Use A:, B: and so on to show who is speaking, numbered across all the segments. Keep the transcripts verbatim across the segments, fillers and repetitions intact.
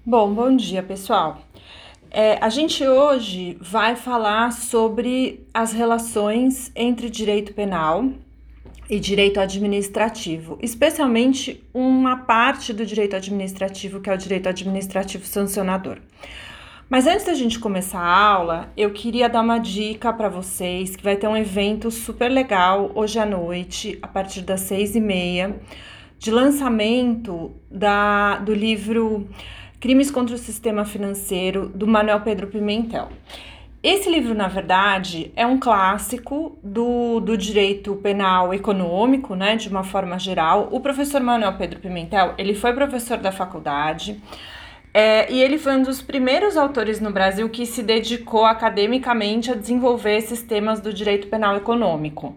A: Bom, bom dia, pessoal. É, a gente hoje vai falar sobre as relações entre direito penal e direito administrativo, especialmente uma parte do direito administrativo, que é o direito administrativo sancionador. Mas antes da gente começar a aula, eu queria dar uma dica para vocês, que vai ter um evento super legal hoje à noite, a partir das seis e meia, de lançamento da, do livro Crimes contra o Sistema Financeiro, do Manuel Pedro Pimentel. Esse livro, na verdade, é um clássico do, do direito penal econômico, né, de uma forma geral. O professor Manuel Pedro Pimentel, ele foi professor da faculdade, é, e ele foi um dos primeiros autores no Brasil que se dedicou academicamente a desenvolver esses temas do direito penal econômico.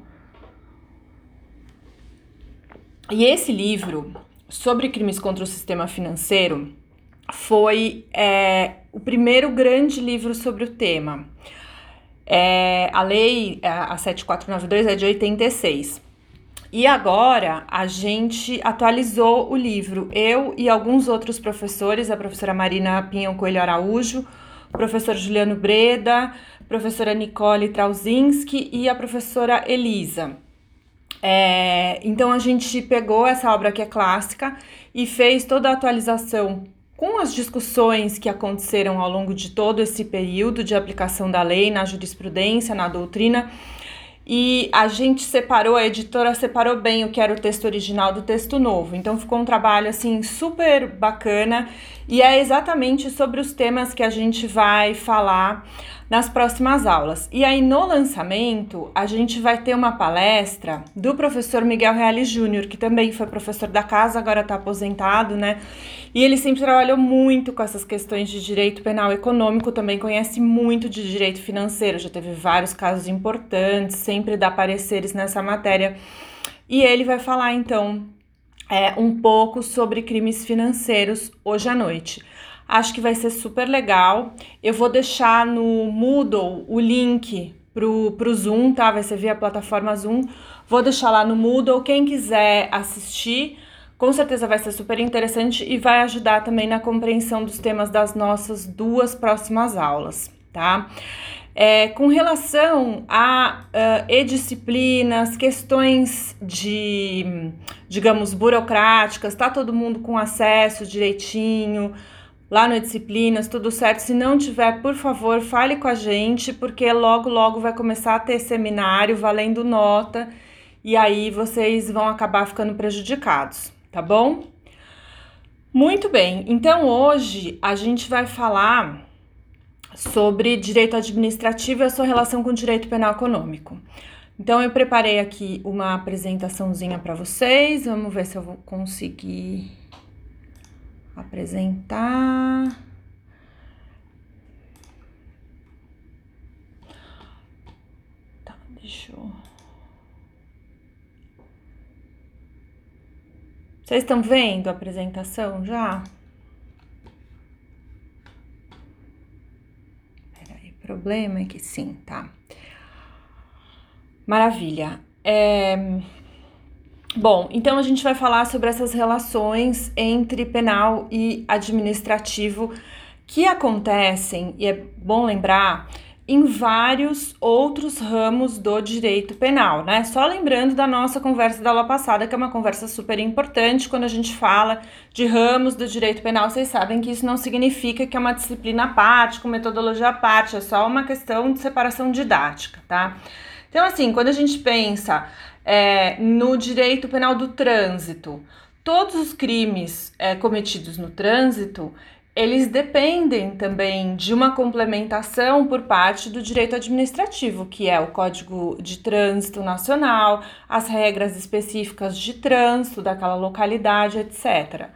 A: E esse livro, sobre crimes contra o sistema financeiro, foi é, o primeiro grande livro sobre o tema. É, a lei, a sete mil quatrocentos e noventa e dois, é de oitenta e seis. E agora a gente atualizou o livro. Eu e alguns outros professores, a professora Marina Pinhão Coelho Araújo, o professor Juliano Breda, a professora Nicole Trauzinski e a professora Elisa. É, então a gente pegou essa obra que é clássica e fez toda a atualização com as discussões que aconteceram ao longo de todo esse período de aplicação da lei na jurisprudência, na doutrina, e a gente separou, a editora separou bem o que era o texto original do texto novo, então ficou um trabalho assim super bacana e é exatamente sobre os temas que a gente vai falar nas próximas aulas. E aí no lançamento a gente vai ter uma palestra do professor Miguel Reale Júnior, que também foi professor da casa, agora está aposentado, né? E ele sempre trabalhou muito com essas questões de direito penal econômico, também conhece muito de direito financeiro, já teve vários casos importantes, sempre dá pareceres nessa matéria. E ele vai falar então é, um pouco sobre crimes financeiros hoje à noite. Acho que vai ser super legal. Eu vou deixar no Moodle o link pro, pro Zoom, tá? Vai ser via plataforma Zoom. Vou deixar lá no Moodle. Quem quiser assistir, com certeza vai ser super interessante e vai ajudar também na compreensão dos temas das nossas duas próximas aulas, tá? É, com relação a uh, e-disciplinas, questões de, digamos, burocráticas, tá todo mundo com acesso direitinho lá no Disciplinas, tudo certo? Se não tiver, por favor, fale com a gente, porque logo, logo vai começar a ter seminário valendo nota, e aí vocês vão acabar ficando prejudicados, tá bom? Muito bem, então hoje a gente vai falar sobre direito administrativo e a sua relação com o direito penal econômico. Então eu preparei aqui uma apresentaçãozinha para vocês, vamos ver se eu vou conseguir apresentar. Tá, deixa eu... Vocês estão vendo a apresentação já? Peraí, o problema é que sim, tá. Maravilha. É... Bom, então a gente vai falar sobre essas relações entre penal e administrativo que acontecem, e é bom lembrar, em vários outros ramos do direito penal, né? Só lembrando da nossa conversa da aula passada, que é uma conversa super importante, quando a gente fala de ramos do direito penal, vocês sabem que isso não significa que é uma disciplina à parte, com metodologia à parte, é só uma questão de separação didática, tá? Então, assim, quando a gente pensa é, no direito penal do trânsito, todos os crimes é, cometidos no trânsito, eles dependem também de uma complementação por parte do direito administrativo, que é o Código de Trânsito Nacional, as regras específicas de trânsito daquela localidade, etcétera.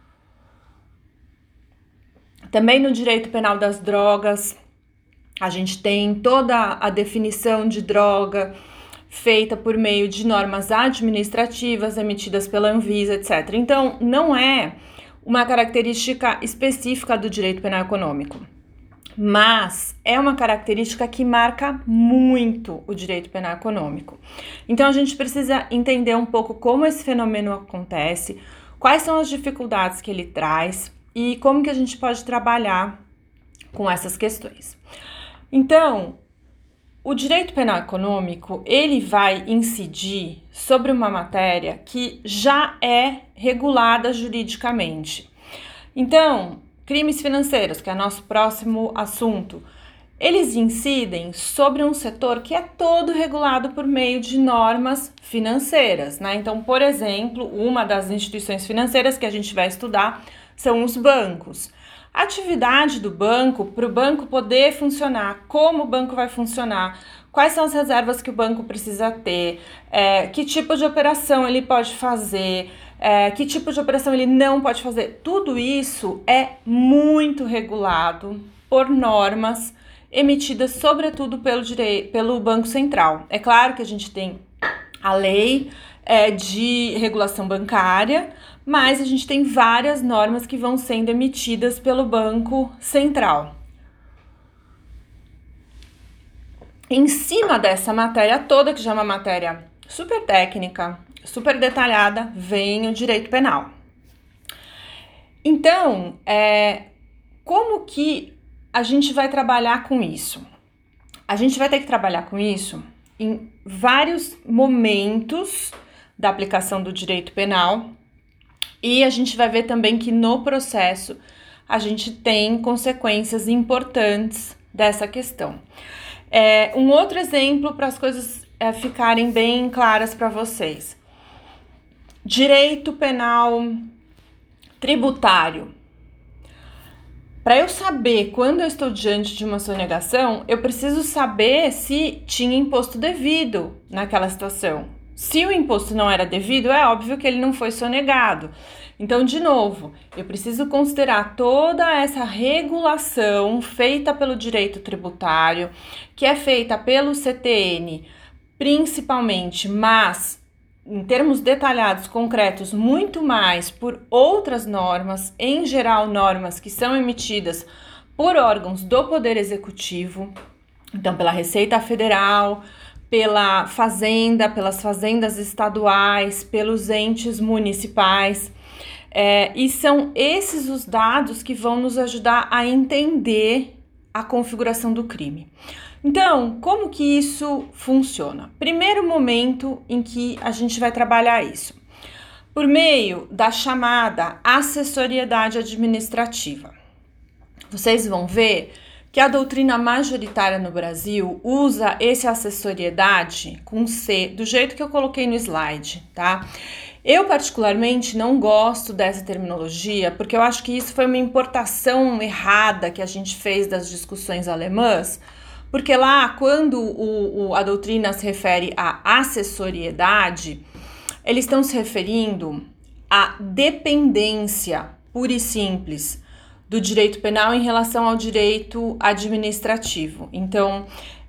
A: Também no direito penal das drogas, a gente tem toda a definição de droga feita por meio de normas administrativas emitidas pela Anvisa, etcétera. Então, não é uma característica específica do direito penal econômico, mas é uma característica que marca muito o direito penal econômico. Então, a gente precisa entender um pouco como esse fenômeno acontece, quais são as dificuldades que ele traz, e como que a gente pode trabalhar com essas questões. Então, o direito penal econômico, ele vai incidir sobre uma matéria que já é regulada juridicamente. Então, crimes financeiros, que é nosso próximo assunto, eles incidem sobre um setor que é todo regulado por meio de normas financeiras, né? Então, por exemplo, uma das instituições financeiras que a gente vai estudar são os bancos. A atividade do banco, para o banco poder funcionar, como o banco vai funcionar, quais são as reservas que o banco precisa ter, é, que tipo de operação ele pode fazer, é, que tipo de operação ele não pode fazer, tudo isso é muito regulado por normas emitidas sobretudo pelo, direi- pelo Banco Central. É claro que a gente tem a lei é, de regulação bancária, mas a gente tem várias normas que vão sendo emitidas pelo Banco Central. Em cima dessa matéria toda, que já é uma matéria super técnica, super detalhada, vem o direito penal. Então, é, como que a gente vai trabalhar com isso? A gente vai ter que trabalhar com isso em vários momentos da aplicação do direito penal, e a gente vai ver também que no processo a gente tem consequências importantes dessa questão. É, um outro exemplo para as coisas é, ficarem bem claras para vocês. Direito penal tributário. Para eu saber quando eu estou diante de uma sonegação, eu preciso saber se tinha imposto devido naquela situação. Se o imposto não era devido, é óbvio que ele não foi sonegado. Então, de novo, eu preciso considerar toda essa regulação feita pelo direito tributário, que é feita pelo C T N, principalmente, mas em termos detalhados, concretos, muito mais por outras normas, em geral normas que são emitidas por órgãos do Poder Executivo, então pela Receita Federal, pela Fazenda, pelas fazendas estaduais, pelos entes municipais, é, e são esses os dados que vão nos ajudar a entender a configuração do crime. Então, como que isso funciona? Primeiro momento em que a gente vai trabalhar isso, por meio da chamada assessoriedade administrativa. Vocês vão ver que a doutrina majoritária no Brasil usa esse assessoriedade com C, do jeito que eu coloquei no slide, tá? Eu, particularmente, não gosto dessa terminologia, porque eu acho que isso foi uma importação errada que a gente fez das discussões alemãs, porque lá, quando o, o, a doutrina se refere à assessoriedade, eles estão se referindo à dependência pura e simples do direito penal em relação ao direito administrativo. Então,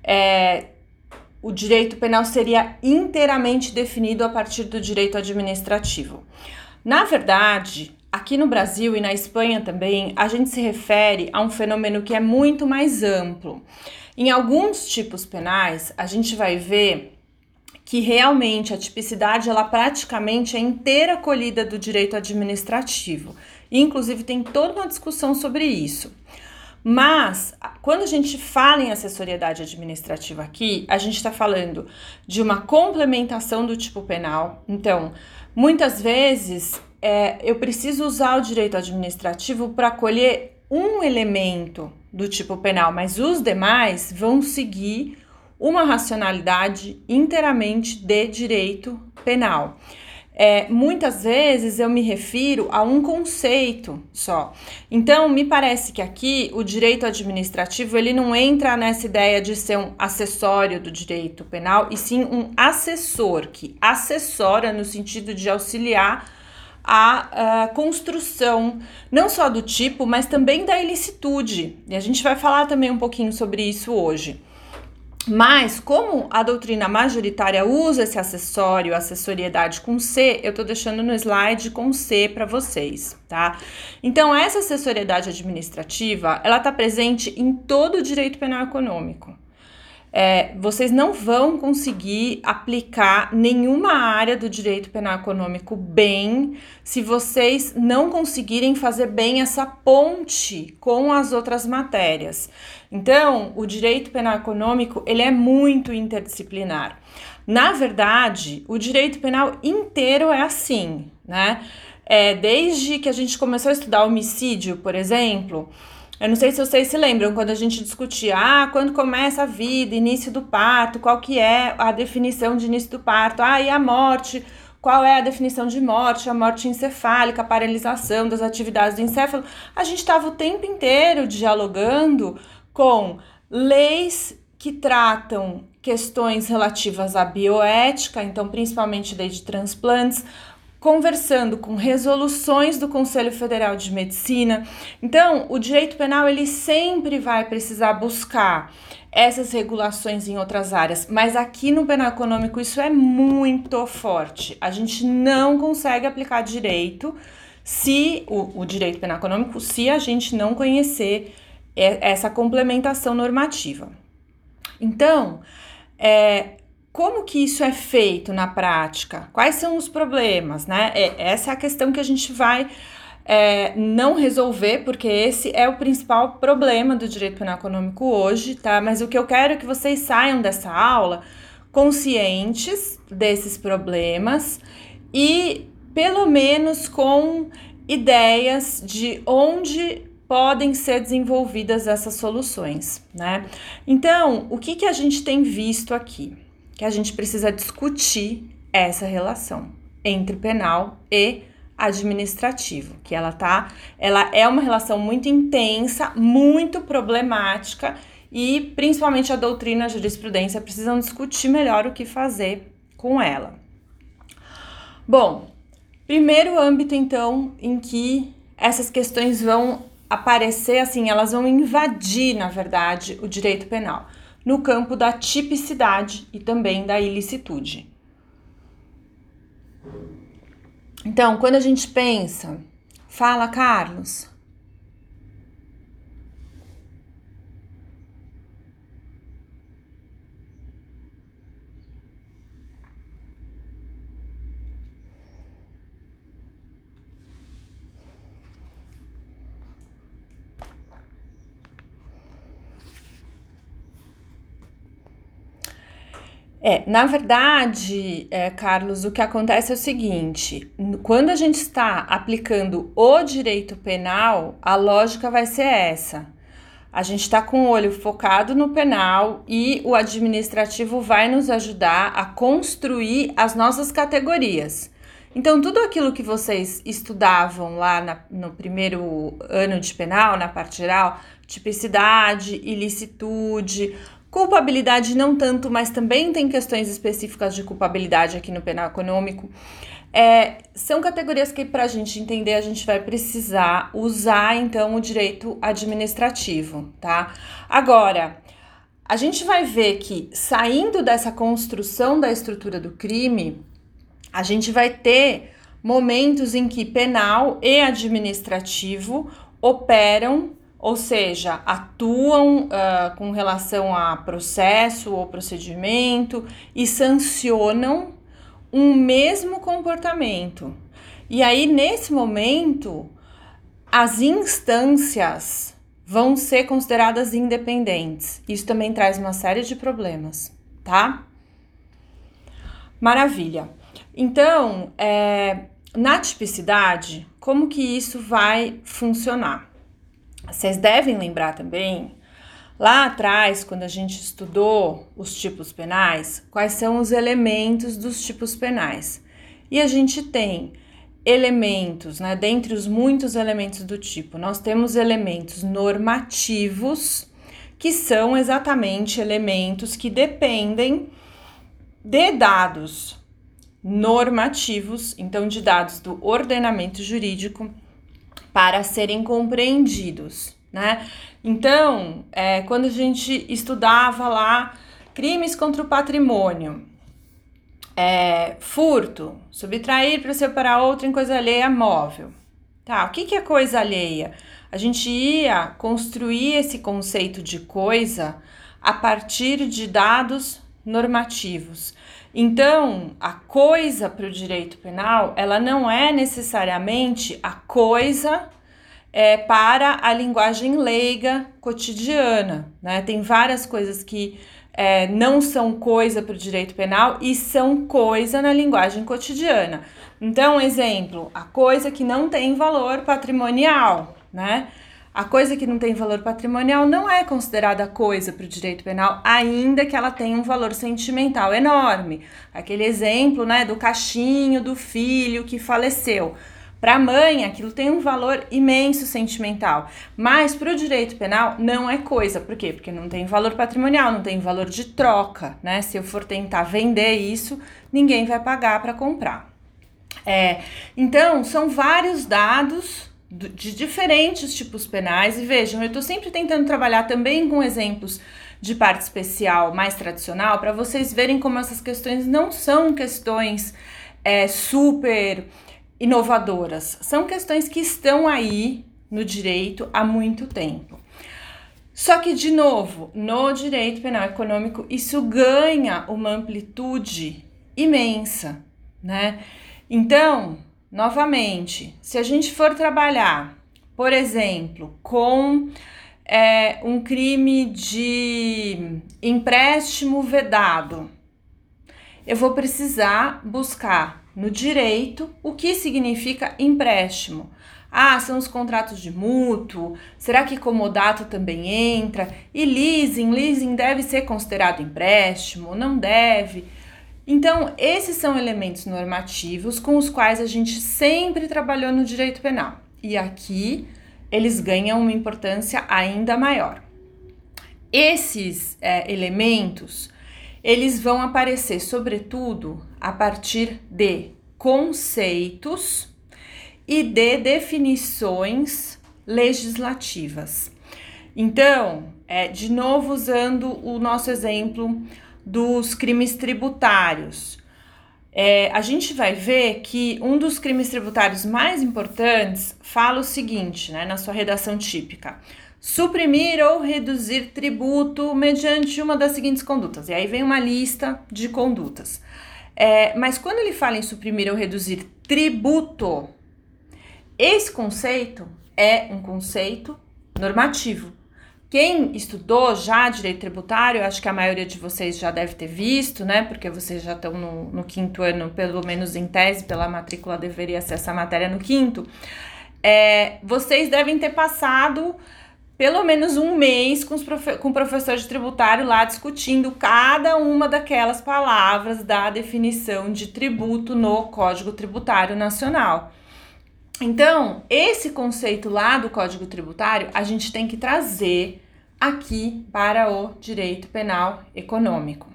A: é, o direito penal seria inteiramente definido a partir do direito administrativo. Na verdade, aqui no Brasil e na Espanha também, a gente se refere a um fenômeno que é muito mais amplo. Em alguns tipos penais, a gente vai ver que realmente a tipicidade ela praticamente é inteira acolhida do direito administrativo. E, inclusive, tem toda uma discussão sobre isso. Mas, quando a gente fala em assessoriedade administrativa aqui, a gente está falando de uma complementação do tipo penal. Então, muitas vezes, é, eu preciso usar o direito administrativo para acolher um elemento do tipo penal, mas os demais vão seguir uma racionalidade inteiramente de direito penal. É, muitas vezes eu me refiro a um conceito só. Então, me parece que aqui o direito administrativo ele não entra nessa ideia de ser um acessório do direito penal, e sim um assessor, que assessora no sentido de auxiliar a, a construção, não só do tipo, mas também da ilicitude. E a gente vai falar também um pouquinho sobre isso hoje. Mas, como a doutrina majoritária usa esse acessório, assessoriedade com C, eu tô deixando no slide com C para vocês, tá? Então, essa assessoriedade administrativa, ela tá presente em todo o direito penal econômico. é, vocês não vão conseguir aplicar nenhuma área do direito penal econômico bem se vocês não conseguirem fazer bem essa ponte com as outras matérias. Então, o direito penal econômico, ele é muito interdisciplinar. Na verdade, o direito penal inteiro é assim, né? É, desde que a gente começou a estudar homicídio, por exemplo, eu não sei se vocês se lembram, quando a gente discutia, ah, quando começa a vida, início do parto, qual que é a definição de início do parto? Ah, e a morte, qual é a definição de morte? A morte encefálica, a paralisação das atividades do encéfalo. A gente estava o tempo inteiro dialogando com leis que tratam questões relativas à bioética, então principalmente lei de transplantes, conversando com resoluções do Conselho Federal de Medicina. Então, o direito penal, ele sempre vai precisar buscar essas regulações em outras áreas, mas aqui no penal econômico isso é muito forte. A gente não consegue aplicar direito, se o, o direito penal econômico, se a gente não conhecer essa complementação normativa. Então, é, como que isso é feito na prática? Quais são os problemas, né? É, essa é a questão que a gente vai é, não resolver, porque esse é o principal problema do direito penal econômico hoje, tá? Mas o que eu quero é que vocês saiam dessa aula conscientes desses problemas e, pelo menos, com ideias de onde podem ser desenvolvidas essas soluções, né? Então, o que que a gente tem visto aqui? Que a gente precisa discutir essa relação entre penal e administrativo, que ela tá, ela é uma relação muito intensa, muito problemática e principalmente a doutrina e a jurisprudência precisam discutir melhor o que fazer com ela. Bom, primeiro âmbito então em que essas questões vão aparecer, assim, elas vão invadir, na verdade, o direito penal, no campo da tipicidade e também da ilicitude. Então, quando a gente pensa, fala, Carlos. É, na verdade, é, Carlos, o que acontece é o seguinte, quando a gente está aplicando o direito penal, a lógica vai ser essa. A gente está com o olho focado no penal e o administrativo vai nos ajudar a construir as nossas categorias. Então, tudo aquilo que vocês estudavam lá na, no primeiro ano de penal, na parte geral, tipicidade, ilicitude, culpabilidade não tanto, mas também tem questões específicas de culpabilidade aqui no penal econômico. É, são categorias que, para a gente entender, a gente vai precisar usar, então, o direito administrativo, tá? Agora, a gente vai ver que, saindo dessa construção da estrutura do crime, a gente vai ter momentos em que penal e administrativo operam, ou seja, atuam uh, com relação a processo ou procedimento e sancionam um mesmo comportamento. E aí, nesse momento, as instâncias vão ser consideradas independentes. Isso também traz uma série de problemas, tá? Maravilha. Então, é, na tipicidade, como que isso vai funcionar? Vocês devem lembrar também, lá atrás, quando a gente estudou os tipos penais, quais são os elementos dos tipos penais. E a gente tem elementos, né, dentre os muitos elementos do tipo, nós temos elementos normativos, que são exatamente elementos que dependem de dados normativos, então de dados do ordenamento jurídico, para serem compreendidos, né? Então, é, quando a gente estudava lá crimes contra o patrimônio, é, furto, subtrair para separar outro em coisa alheia móvel. Tá, o que, que é coisa alheia? A gente ia construir esse conceito de coisa a partir de dados normativos. Então, a coisa para o direito penal, ela não é necessariamente a coisa é, para a linguagem leiga cotidiana, né? Tem várias coisas que é, não são coisa para o direito penal e são coisa na linguagem cotidiana. Então, exemplo, a coisa que não tem valor patrimonial, né? A coisa que não tem valor patrimonial não é considerada coisa para o direito penal, ainda que ela tenha um valor sentimental enorme. Aquele exemplo, né, do cachinho do filho que faleceu. Para a mãe, aquilo tem um valor imenso sentimental, mas para o direito penal não é coisa. Por quê? Porque não tem valor patrimonial, não tem valor de troca, né? Se eu for tentar vender isso, ninguém vai pagar para comprar. É, então, são vários dados de diferentes tipos penais, e vejam, eu estou sempre tentando trabalhar também com exemplos de parte especial mais tradicional, para vocês verem como essas questões não são questões é, super inovadoras, são questões que estão aí no direito há muito tempo. Só que, de novo, no direito penal econômico, isso ganha uma amplitude imensa, né? Então, novamente, se a gente for trabalhar, por exemplo, com é, um crime de empréstimo vedado, eu vou precisar buscar no direito o que significa empréstimo. Ah, são os contratos de mútuo? Será que comodato também entra? E leasing? Leasing deve ser considerado empréstimo? Não deve? Então, esses são elementos normativos com os quais a gente sempre trabalhou no direito penal. E aqui, eles ganham uma importância ainda maior. Esses é, elementos, eles vão aparecer, sobretudo, a partir de conceitos e de definições legislativas. Então, é, de novo, usando o nosso exemplo dos crimes tributários, é, a gente vai ver que um dos crimes tributários mais importantes fala o seguinte, né, na sua redação típica: suprimir ou reduzir tributo mediante uma das seguintes condutas. E aí vem uma lista de condutas. É, mas quando ele fala em suprimir ou reduzir tributo, esse conceito é um conceito normativo. Quem estudou já direito tributário, acho que a maioria de vocês já deve ter visto, né? Porque vocês já estão no, no quinto ano, pelo menos em tese, pela matrícula deveria ser essa matéria no quinto. É, vocês devem ter passado pelo menos um mês com, os profe- com o professor de tributário lá discutindo cada uma daquelas palavras da definição de tributo no Código Tributário Nacional. Então, esse conceito lá do Código Tributário, a gente tem que trazer aqui para o direito penal econômico.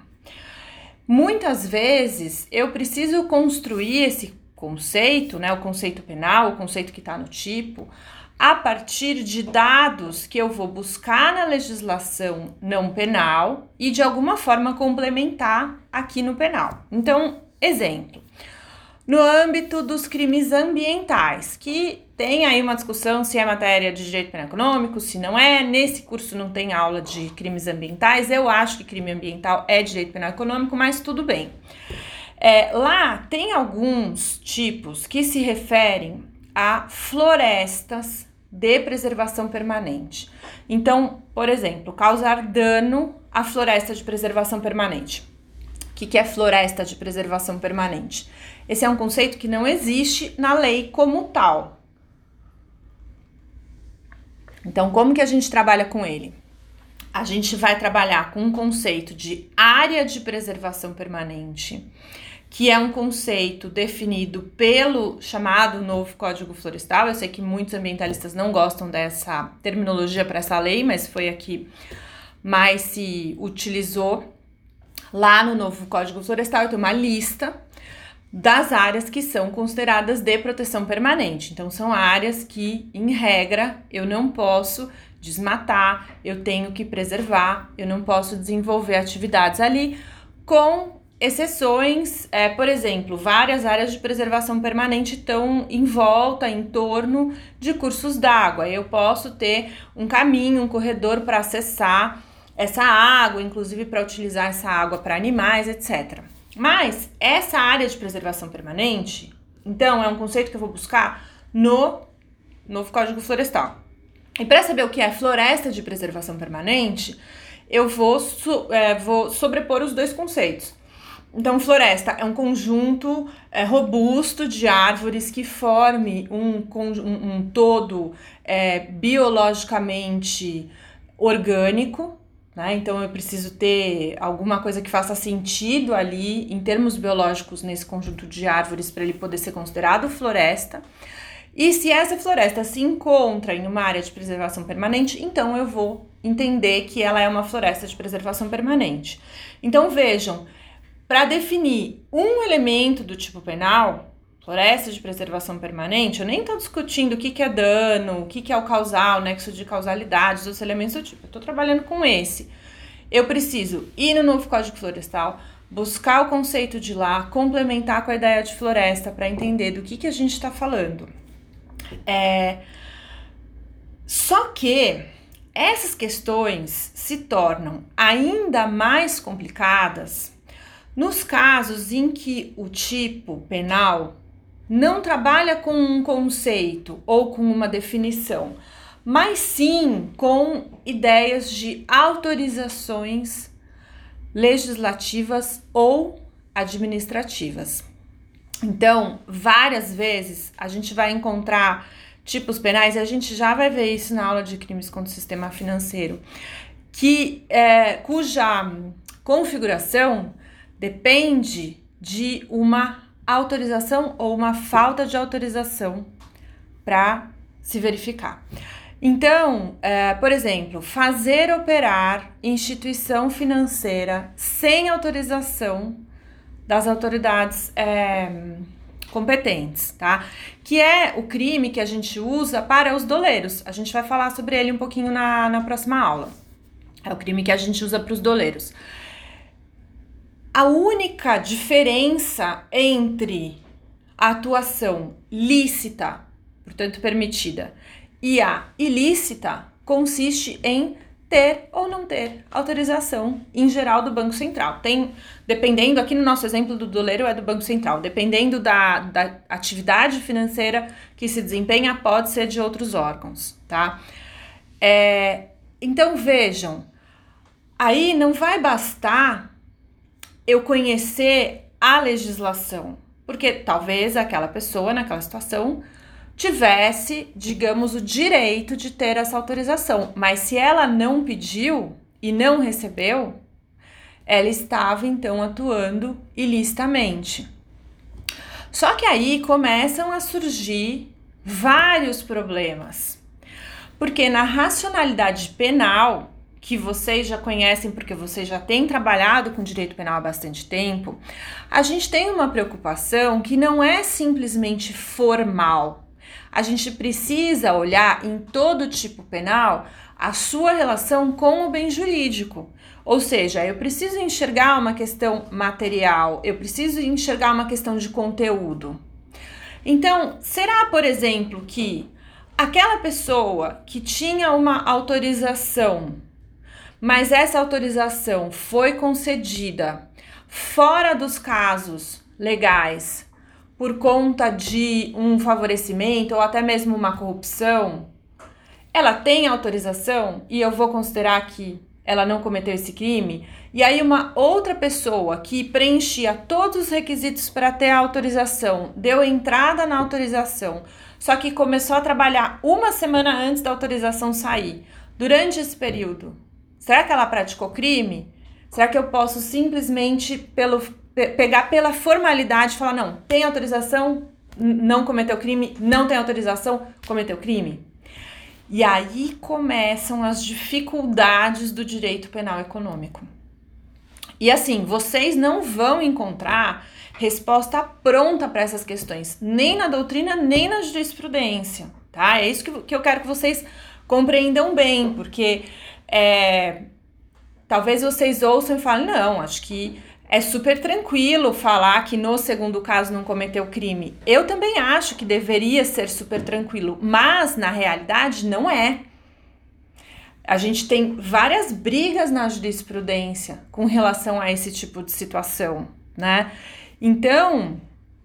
A: Muitas vezes, eu preciso construir esse conceito, né, o conceito penal, o conceito que está no tipo, a partir de dados que eu vou buscar na legislação não penal e, de alguma forma, complementar aqui no penal. Então, exemplo. No âmbito dos crimes ambientais, que tem aí uma discussão se é matéria de direito penal econômico, se não é. Nesse curso não tem aula de crimes ambientais. Eu acho que crime ambiental é direito penal econômico, mas tudo bem. É, lá tem alguns tipos que se referem a florestas de preservação permanente. Então, por exemplo, causar dano à floresta de preservação permanente. O que, que é floresta de preservação permanente? Esse é um conceito que não existe na lei como tal. Então, como que a gente trabalha com ele? A gente vai trabalhar com um conceito de área de preservação permanente, que é um conceito definido pelo chamado novo Código Florestal. Eu sei que muitos ambientalistas não gostam dessa terminologia para essa lei, mas foi a que mais se utilizou lá no novo Código Florestal. Tem uma lista das áreas que são consideradas de proteção permanente. Então, são áreas que, em regra, eu não posso desmatar, eu tenho que preservar, eu não posso desenvolver atividades ali, com exceções, é, por exemplo, várias áreas de preservação permanente estão em volta, em torno de cursos d'água. Eu posso ter um caminho, um corredor para acessar essa água, inclusive para utilizar essa água para animais, etcétera. Mas essa área de preservação permanente, então, é um conceito que eu vou buscar no novo Código Florestal. E para saber o que é floresta de preservação permanente, eu vou, é, vou sobrepor os dois conceitos. Então, floresta é um conjunto é, robusto de árvores que forme um, um, um todo é, biologicamente orgânico, né? Então, eu preciso ter alguma coisa que faça sentido ali, em termos biológicos, nesse conjunto de árvores, para ele poder ser considerado floresta. E se essa floresta se encontra em uma área de preservação permanente, então eu vou entender que ela é uma floresta de preservação permanente. Então, vejam, para definir um elemento do tipo penal, floresta de preservação permanente, eu nem estou discutindo o que, que é dano, o que, que é o causal, o nexo de causalidade, os outros elementos do tipo. Eu estou trabalhando com esse. Eu preciso ir no novo Código Florestal, buscar o conceito de lá, complementar com a ideia de floresta para entender do que, que a gente está falando. É... Só que essas questões se tornam ainda mais complicadas nos casos em que o tipo penal não trabalha com um conceito ou com uma definição, mas sim com ideias de autorizações legislativas ou administrativas. Então, várias vezes a gente vai encontrar tipos penais, e a gente já vai ver isso na aula de crimes contra o sistema financeiro, que, é, cuja configuração depende de uma autorização ou uma falta de autorização para se verificar. Então, é, por exemplo, fazer operar instituição financeira sem autorização das autoridades é, competentes, tá? Que é o crime que a gente usa para os doleiros. A gente vai falar sobre ele um pouquinho na, na próxima aula. É o crime que a gente usa para os doleiros. A única diferença entre a atuação lícita, portanto permitida, e a ilícita consiste em ter ou não ter autorização em geral do Banco Central. Tem, dependendo, aqui no nosso exemplo do doleiro é do Banco Central, dependendo da, da atividade financeira que se desempenha, pode ser de outros órgãos, tá? É, então vejam, aí não vai bastar eu conhecer a legislação, porque talvez aquela pessoa naquela situação tivesse, digamos, o direito de ter essa autorização, mas se ela não pediu e não recebeu, ela estava então atuando ilicitamente. Só que aí começam a surgir vários problemas, porque na racionalidade penal, que vocês já conhecem porque vocês já têm trabalhado com direito penal há bastante tempo, a gente tem uma preocupação que não é simplesmente formal. A gente precisa olhar em todo tipo penal a sua relação com o bem jurídico. Ou seja, eu preciso enxergar uma questão material, eu preciso enxergar uma questão de conteúdo. Então, será, por exemplo, que aquela pessoa que tinha uma autorização, mas essa autorização foi concedida fora dos casos legais por conta de um favorecimento ou até mesmo uma corrupção, ela tem autorização e eu vou considerar que ela não cometeu esse crime? E aí uma outra pessoa que preenchia todos os requisitos para ter a autorização, deu entrada na autorização, só que começou a trabalhar uma semana antes da autorização sair. Durante esse período, será que ela praticou crime? Será que eu posso simplesmente pelo, pe- pegar pela formalidade e falar, não, tem autorização, não cometeu crime, não tem autorização, cometeu crime? E aí começam as dificuldades do direito penal econômico. E assim, vocês não vão encontrar resposta pronta para essas questões, nem na doutrina, nem na jurisprudência, tá? É isso que, que eu quero que vocês compreendam bem, porque é, talvez vocês ouçam e falem, não, acho que é super tranquilo falar que no segundo caso não cometeu crime. Eu também acho que deveria ser super tranquilo, mas na realidade não é. A gente tem várias brigas na jurisprudência com relação a esse tipo de situação, né? Então,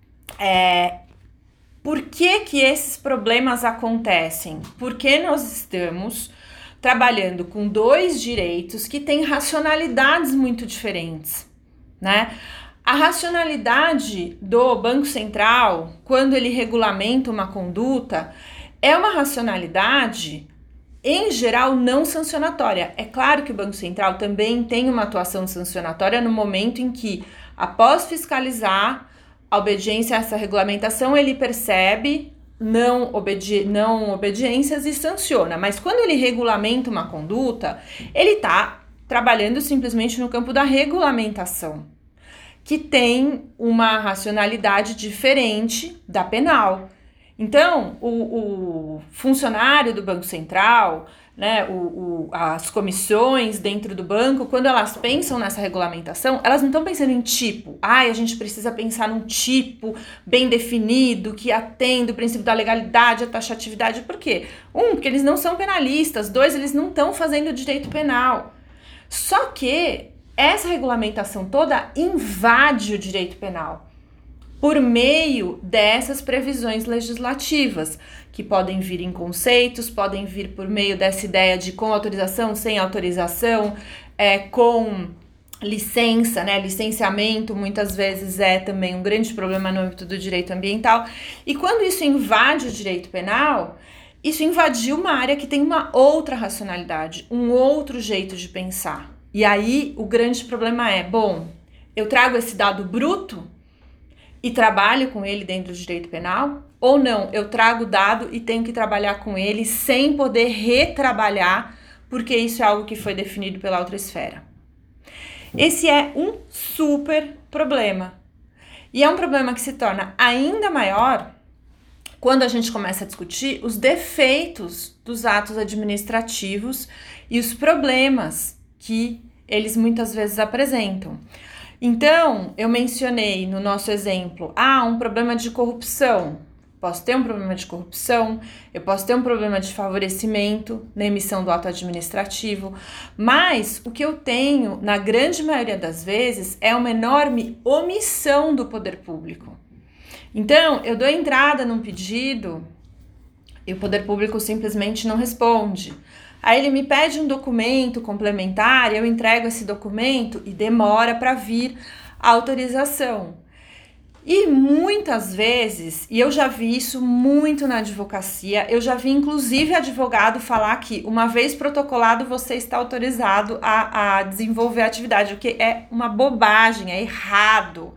A: é, por que que esses problemas acontecem? Porque nós estamos trabalhando com dois direitos que têm racionalidades muito diferentes, né? A racionalidade do Banco Central, quando ele regulamenta uma conduta, é uma racionalidade, em geral, não sancionatória. É claro que o Banco Central também tem uma atuação sancionatória no momento em que, após fiscalizar a obediência a essa regulamentação, ele percebe não, obedi- não obediências e sanciona. Mas quando ele regulamenta uma conduta, ele está trabalhando simplesmente no campo da regulamentação, que tem uma racionalidade diferente da penal. Então, o, o funcionário do Banco Central, né, o, o, as comissões dentro do banco, quando elas pensam nessa regulamentação, elas não estão pensando em tipo. Ai, a gente precisa pensar num tipo bem definido, que atenda o princípio da legalidade, a taxatividade. Por quê? Um, porque eles não são penalistas. Dois, eles não estão fazendo direito penal. Só que essa regulamentação toda invade o direito penal por meio dessas previsões legislativas, que podem vir em conceitos, podem vir por meio dessa ideia de com autorização, sem autorização, é, com licença, né? Licenciamento muitas vezes é também um grande problema no âmbito do direito ambiental. E quando isso invade o direito penal, isso invadiu uma área que tem uma outra racionalidade, um outro jeito de pensar. E aí o grande problema é, bom, eu trago esse dado bruto e trabalho com ele dentro do direito penal? Ou não, eu trago o dado e tenho que trabalhar com ele sem poder retrabalhar, porque isso é algo que foi definido pela outra esfera. Esse é um super problema. E é um problema que se torna ainda maior quando a gente começa a discutir os defeitos dos atos administrativos e os problemas que eles muitas vezes apresentam. Então, eu mencionei no nosso exemplo, ah, um problema de corrupção. Posso ter um problema de corrupção, eu posso ter um problema de favorecimento na emissão do ato administrativo, mas o que eu tenho, na grande maioria das vezes, é uma enorme omissão do poder público. Então, eu dou entrada num pedido e o poder público simplesmente não responde. Aí ele me pede um documento complementar, eu entrego esse documento e demora para vir a autorização. E muitas vezes, e eu já vi isso muito na advocacia, eu já vi inclusive advogado falar que uma vez protocolado você está autorizado a, a desenvolver a atividade, o que é uma bobagem, é errado.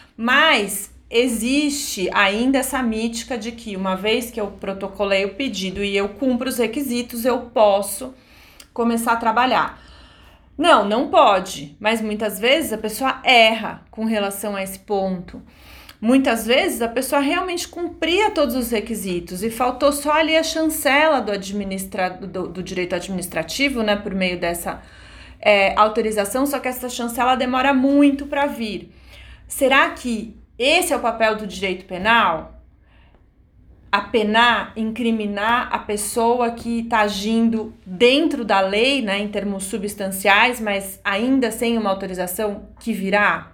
A: Mas existe ainda essa mítica de que uma vez que eu protocolei o pedido e eu cumpro os requisitos, eu posso começar a trabalhar. Não, não pode, mas muitas vezes a pessoa erra com relação a esse ponto. Muitas vezes a pessoa realmente cumpria todos os requisitos e faltou só ali a chancela do, administra... do, do direito administrativo, né, por meio dessa é, autorização, só que essa chancela demora muito para vir. Será que esse é o papel do direito penal? Apenar, incriminar a pessoa que está agindo dentro da lei, né, em termos substanciais, mas ainda sem uma autorização que virá?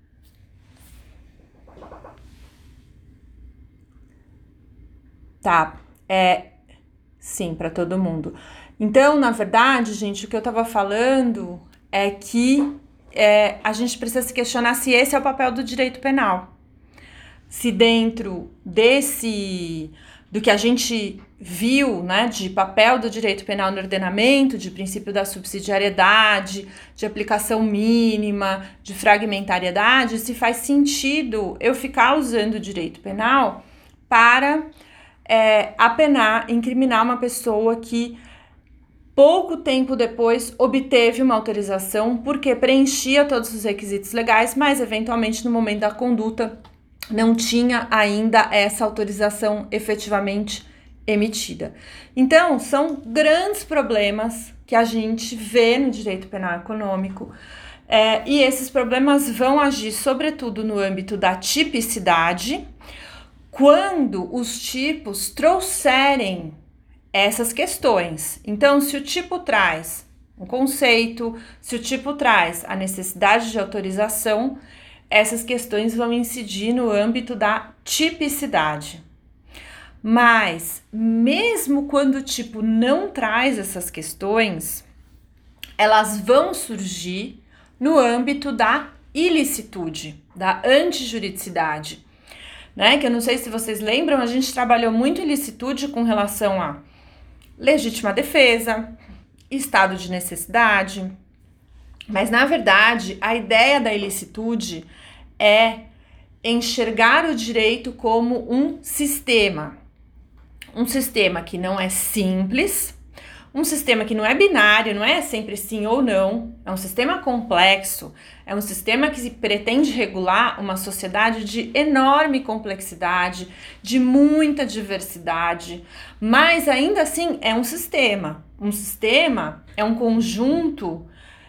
A: Tá, é, sim, para todo mundo. Então, na verdade, gente, o que eu estava falando é que é, a gente precisa se questionar se esse é o papel do direito penal. Se dentro desse, do que a gente viu, né, de papel do direito penal no ordenamento, de princípio da subsidiariedade, de aplicação mínima, de fragmentariedade, se faz sentido eu ficar usando o direito penal para é, apenar, incriminar uma pessoa que pouco tempo depois obteve uma autorização porque preenchia todos os requisitos legais, mas eventualmente no momento da conduta não tinha ainda essa autorização efetivamente emitida. Então, são grandes problemas que a gente vê no direito penal econômico, é, e esses problemas vão agir sobretudo no âmbito da tipicidade, quando os tipos trouxerem essas questões. Então, se o tipo traz um conceito, se o tipo traz a necessidade de autorização, essas questões vão incidir no âmbito da tipicidade. Mas, mesmo quando o tipo não traz essas questões, elas vão surgir no âmbito da ilicitude, da antijuridicidade, né? Que eu não sei se vocês lembram, a gente trabalhou muito ilicitude com relação a legítima defesa, estado de necessidade, mas na verdade a ideia da ilicitude é enxergar o direito como um sistema, um sistema que não é simples, um sistema que não é binário, não é sempre sim ou não, é um sistema complexo, é um sistema que pretende regular uma sociedade de enorme complexidade, de muita diversidade, mas ainda assim é um sistema. Um sistema é um conjunto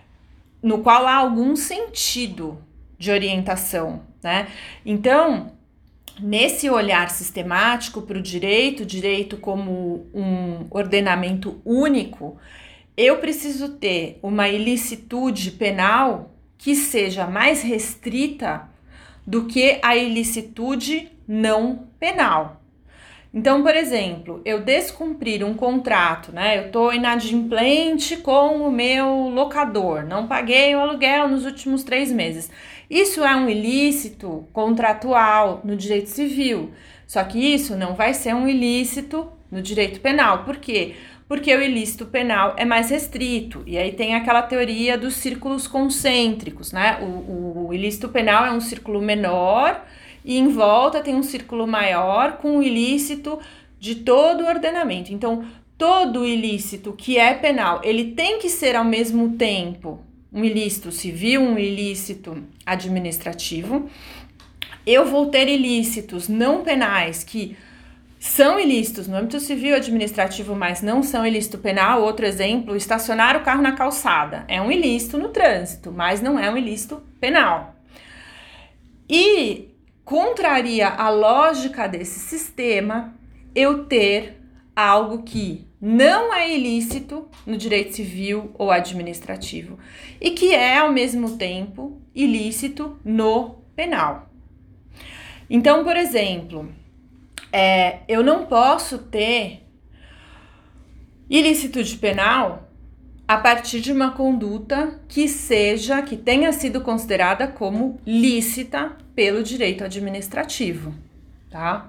A: no qual há algum sentido de orientação, né? Então, nesse olhar sistemático para o direito, direito como um ordenamento único, eu preciso ter uma ilicitude penal que seja mais restrita do que a ilicitude não penal. Então, por exemplo, eu descumprir um contrato, né? Eu estou inadimplente com o meu locador, não paguei o aluguel nos últimos três meses. Isso é um ilícito contratual no direito civil, só que isso não vai ser um ilícito no direito penal. Por quê? Porque o ilícito penal é mais restrito, e aí tem aquela teoria dos círculos concêntricos, né? O, o, o ilícito penal é um círculo menor e em volta tem um círculo maior com o ilícito de todo o ordenamento. Então, todo ilícito que é penal, ele tem que ser ao mesmo tempo um ilícito civil, um ilícito administrativo. Eu vou ter ilícitos não penais que são ilícitos no âmbito civil e administrativo, mas não são ilícito penal. Outro exemplo, estacionar o carro na calçada. É um ilícito no trânsito, mas não é um ilícito penal. E contraria a lógica desse sistema eu ter algo que não é ilícito no direito civil ou administrativo e que é, ao mesmo tempo, ilícito no penal. Então, por exemplo, é, eu não posso ter ilicitude penal a partir de uma conduta que seja, que tenha sido considerada como lícita pelo direito administrativo, tá?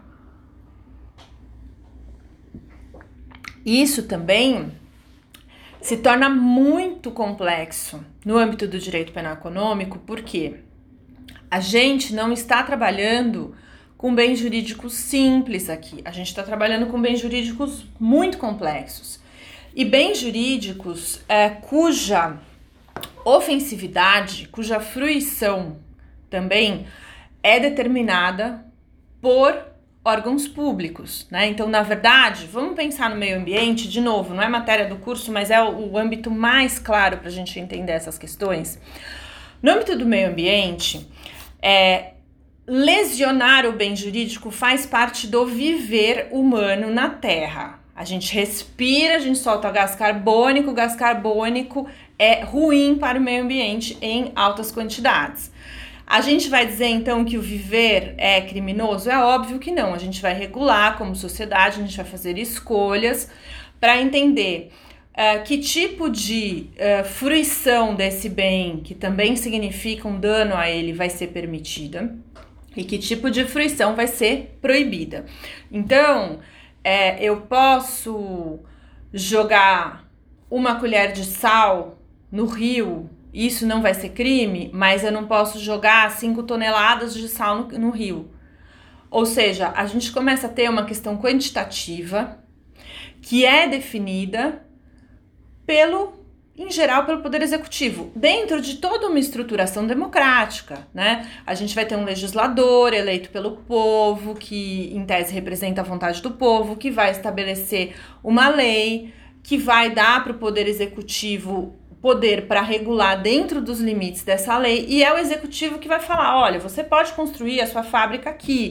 A: Isso também se torna muito complexo no âmbito do direito penal econômico, porque a gente não está trabalhando com bens jurídicos simples aqui, a gente está trabalhando com bens jurídicos muito complexos. E bens jurídicos é, cuja ofensividade, cuja fruição também é determinada por órgãos públicos, né? Então, na verdade, vamos pensar no meio ambiente, de novo, não é matéria do curso, mas é o, o âmbito mais claro para a gente entender essas questões. No âmbito do meio ambiente, é, lesionar o bem jurídico faz parte do viver humano na Terra. A gente respira, a gente solta gás carbônico, o gás carbônico é ruim para o meio ambiente em altas quantidades. A gente vai dizer então que o viver é criminoso? É óbvio que não, a gente vai regular como sociedade, a gente vai fazer escolhas para entender uh, que tipo de uh, fruição desse bem, que também significa um dano a ele, vai ser permitida e que tipo de fruição vai ser proibida. Então, é, eu posso jogar uma colher de sal no rio, isso não vai ser crime, mas eu não posso jogar cinco toneladas de sal no, no rio. Ou seja, a gente começa a ter uma questão quantitativa que é definida pelo, em geral, pelo Poder Executivo, dentro de toda uma estruturação democrática, né? A gente vai ter um legislador eleito pelo povo, que em tese representa a vontade do povo, que vai estabelecer uma lei, que vai dar para o Poder Executivo poder para regular dentro dos limites dessa lei, e é o executivo que vai falar, olha, você pode construir a sua fábrica aqui,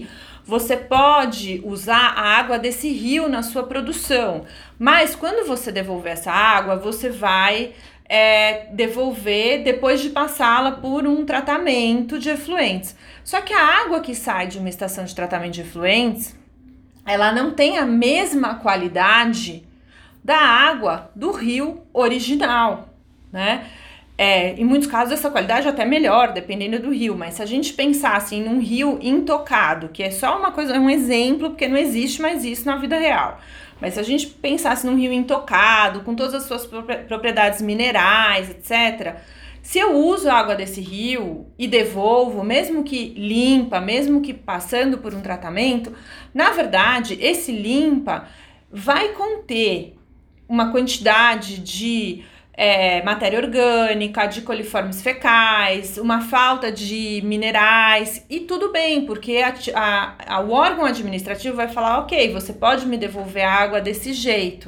A: você pode usar a água desse rio na sua produção, mas quando você devolver essa água, você vai é, devolver depois de passá-la por um tratamento de efluentes. Só que a água que sai de uma estação de tratamento de efluentes, ela não tem a mesma qualidade da água do rio original, né? É, em muitos casos essa qualidade é até melhor, dependendo do rio, mas se a gente pensar assim num rio intocado, que é só uma coisa, um exemplo, porque não existe mais isso na vida real, mas se a gente pensasse num rio intocado, com todas as suas propriedades minerais, etcétera, se eu uso a água desse rio e devolvo, mesmo que limpa, mesmo que passando por um tratamento, na verdade, esse limpa vai conter uma quantidade de É, matéria orgânica, de coliformes fecais, uma falta de minerais, e tudo bem, porque a, a, a, o órgão administrativo vai falar, ok, você pode me devolver a água desse jeito.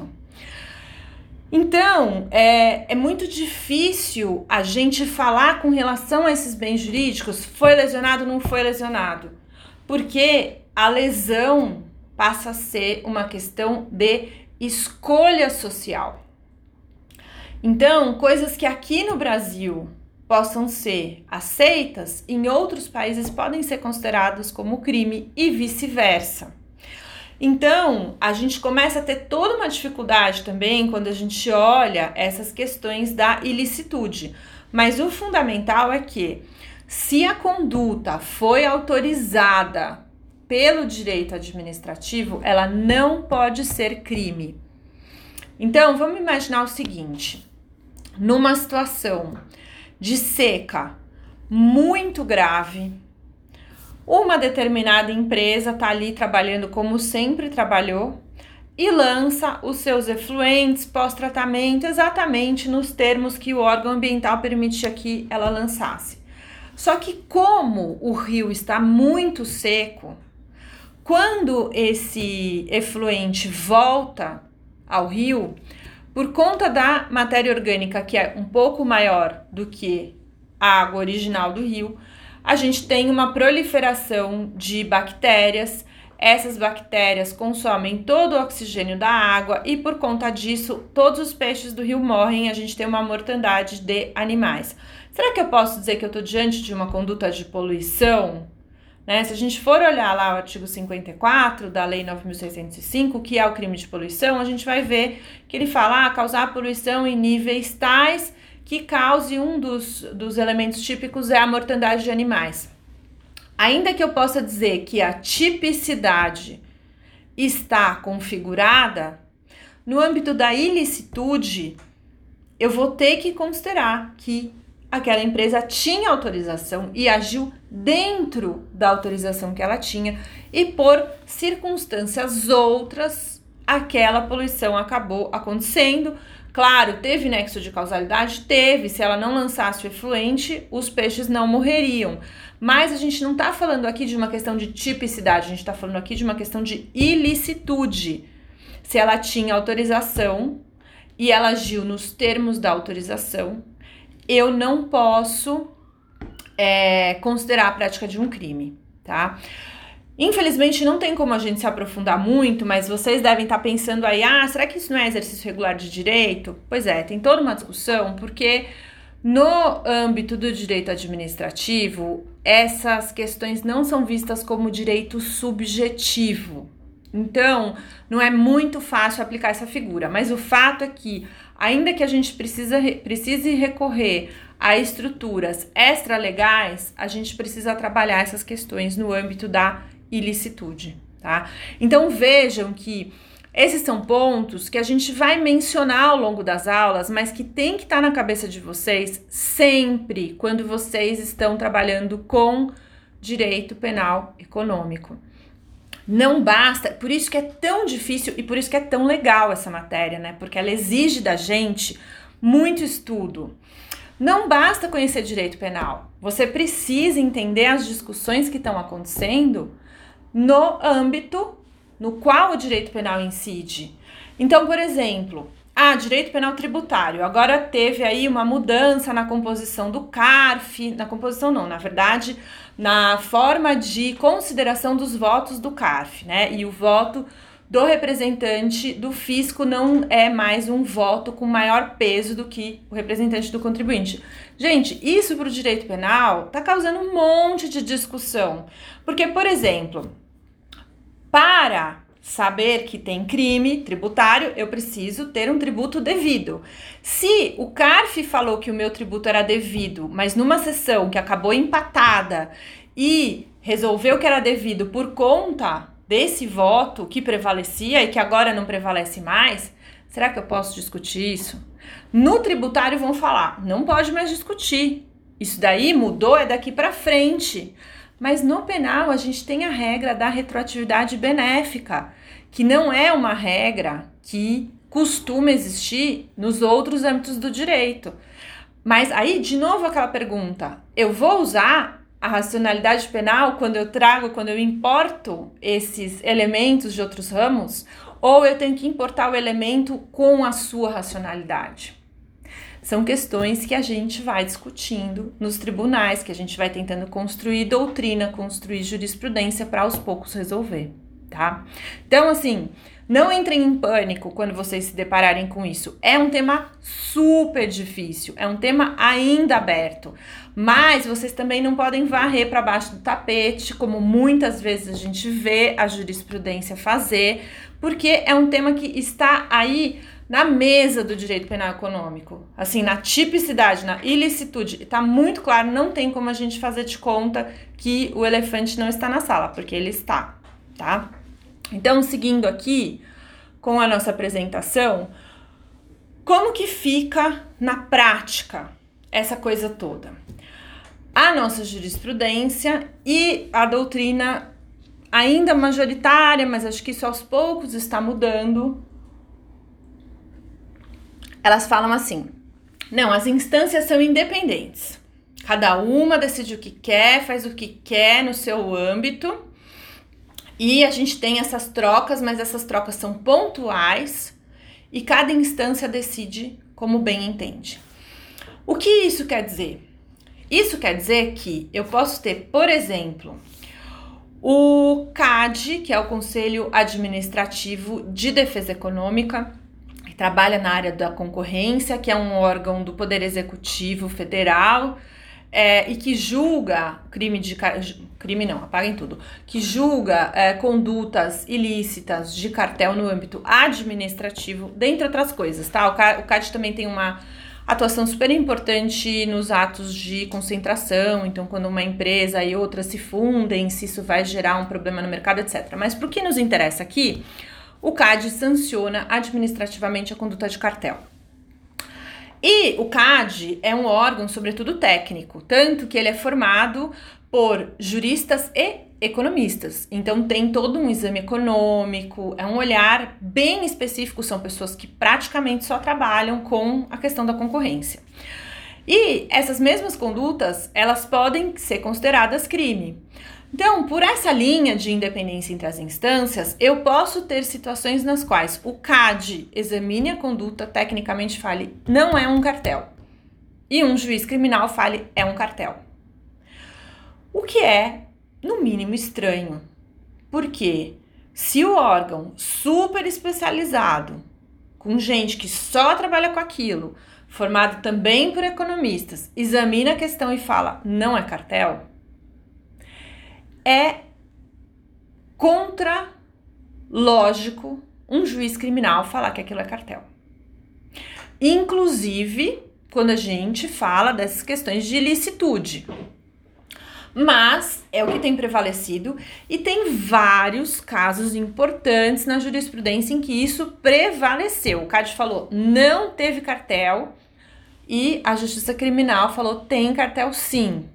A: Então, é, é muito difícil a gente falar com relação a esses bens jurídicos, foi lesionado ou não foi lesionado, porque a lesão passa a ser uma questão de escolha social. Então, coisas que aqui no Brasil possam ser aceitas, em outros países podem ser consideradas como crime e vice-versa. Então, a gente começa a ter toda uma dificuldade também quando a gente olha essas questões da ilicitude. Mas o fundamental é que, se a conduta foi autorizada pelo direito administrativo, ela não pode ser crime. Então, vamos imaginar o seguinte: numa situação de seca muito grave, uma determinada empresa está ali trabalhando como sempre trabalhou e lança os seus efluentes pós-tratamento exatamente nos termos que o órgão ambiental permitia que ela lançasse. Só que como o rio está muito seco, quando esse efluente volta ao rio, por conta da matéria orgânica, que é um pouco maior do que a água original do rio, a gente tem uma proliferação de bactérias. Essas bactérias consomem todo o oxigênio da água e, por conta disso, todos os peixes do rio morrem e a gente tem uma mortandade de animais. Será que eu posso dizer que eu estou diante de uma conduta de poluição? Né? Se a gente for olhar lá o artigo cinquenta e quatro da Lei nove mil seiscentos e cinco, que é o crime de poluição, a gente vai ver que ele fala ah, causar poluição em níveis tais que cause um dos, dos elementos típicos é a mortandade de animais. Ainda que eu possa dizer que a tipicidade está configurada, no âmbito da ilicitude, eu vou ter que considerar que aquela empresa tinha autorização e agiu dentro da autorização que ela tinha e por circunstâncias outras, aquela poluição acabou acontecendo. Claro, teve nexo de causalidade? Teve. Se ela não lançasse o efluente, os peixes não morreriam. Mas a gente não está falando aqui de uma questão de tipicidade, a gente está falando aqui de uma questão de ilicitude. Se ela tinha autorização e ela agiu nos termos da autorização, eu não posso é, considerar a prática de um crime, tá? Infelizmente, não tem como a gente se aprofundar muito, mas vocês devem estar pensando aí, ah, será que isso não é exercício regular de direito? Pois é, tem toda uma discussão, porque no âmbito do direito administrativo, essas questões não são vistas como direito subjetivo. Então, não é muito fácil aplicar essa figura, mas o fato é que, ainda que a gente precisa, precise recorrer a estruturas extralegais, a gente precisa trabalhar essas questões no âmbito da ilicitude, tá? Então, vejam que esses são pontos que a gente vai mencionar ao longo das aulas, mas que tem que estar na cabeça de vocês sempre quando vocês estão trabalhando com direito penal econômico. Não basta, por isso que é tão difícil e por isso que é tão legal essa matéria, né? Porque ela exige da gente muito estudo. Não basta conhecer direito penal, você precisa entender as discussões que estão acontecendo no âmbito no qual o direito penal incide. Então, por exemplo, Ah, direito penal tributário. Agora teve aí uma mudança na composição do CARF, na composição não, na verdade, na forma de consideração dos votos do CARF, né? E o voto do representante do fisco não é mais um voto com maior peso do que o representante do contribuinte. Gente, isso para o direito penal tá causando um monte de discussão. Porque, por exemplo, para saber que tem crime tributário, eu preciso ter um tributo devido. Se o CARF falou que o meu tributo era devido, mas numa sessão que acabou empatada e resolveu que era devido por conta desse voto que prevalecia e que agora não prevalece mais, será que eu posso discutir isso? No tributário vão falar, não pode mais discutir. Isso daí mudou, é daqui para frente. Mas no penal a gente tem a regra da retroatividade benéfica, que não é uma regra que costuma existir nos outros âmbitos do direito. Mas aí, de novo, aquela pergunta, eu vou usar a racionalidade penal quando eu trago, quando eu importo esses elementos de outros ramos, ou eu tenho que importar o elemento com a sua racionalidade? São questões que a gente vai discutindo nos tribunais, que a gente vai tentando construir doutrina, construir jurisprudência para aos poucos resolver, tá? Então, assim, não entrem em pânico quando vocês se depararem com isso. É um tema super difícil, é um tema ainda aberto, mas vocês também não podem varrer para baixo do tapete, como muitas vezes a gente vê a jurisprudência fazer, porque é um tema que está aí na mesa do direito penal econômico, assim, na tipicidade, na ilicitude, tá muito claro, não tem como a gente fazer de conta que o elefante não está na sala, porque ele está, tá? Então, seguindo aqui com a nossa apresentação, como que fica na prática essa coisa toda? A nossa jurisprudência e a doutrina ainda majoritária, mas acho que isso aos poucos está mudando, elas falam assim, não, as instâncias são independentes, cada uma decide o que quer, faz o que quer no seu âmbito, e a gente tem essas trocas, mas essas trocas são pontuais, e cada instância decide como bem entende. O que isso quer dizer? Isso quer dizer que eu posso ter, por exemplo, o C A D, que é o Conselho Administrativo de Defesa Econômica, trabalha na área da concorrência, que é um órgão do Poder Executivo Federal é, e que julga crime de... crime não, apaguem tudo. Que julga é, condutas ilícitas de cartel no âmbito administrativo, dentre outras coisas, tá? O C A D também tem uma atuação super importante nos atos de concentração, então quando uma empresa e outra se fundem, se isso vai gerar um problema no mercado, etcétera. Mas pro que nos interessa aqui, o C A D sanciona administrativamente a conduta de cartel. E o C A D é um órgão, sobretudo técnico, tanto que ele é formado por juristas e economistas. Então tem todo um exame econômico, é um olhar bem específico, são pessoas que praticamente só trabalham com a questão da concorrência. E essas mesmas condutas, elas podem ser consideradas crime. Então, por essa linha de independência entre as instâncias, eu posso ter situações nas quais o C A D examine a conduta, tecnicamente fale, não é um cartel, e um juiz criminal fale, é um cartel. O que é, no mínimo, estranho, porque se o órgão super especializado, com gente que só trabalha com aquilo, formado também por economistas, examina a questão e fala, não é cartel, é contra lógico um juiz criminal falar que aquilo é cartel. Inclusive, quando a gente fala dessas questões de ilicitude. Mas é o que tem prevalecido e tem vários casos importantes na jurisprudência em que isso prevaleceu. O C A D falou, não teve cartel, e a Justiça Criminal falou, tem cartel sim.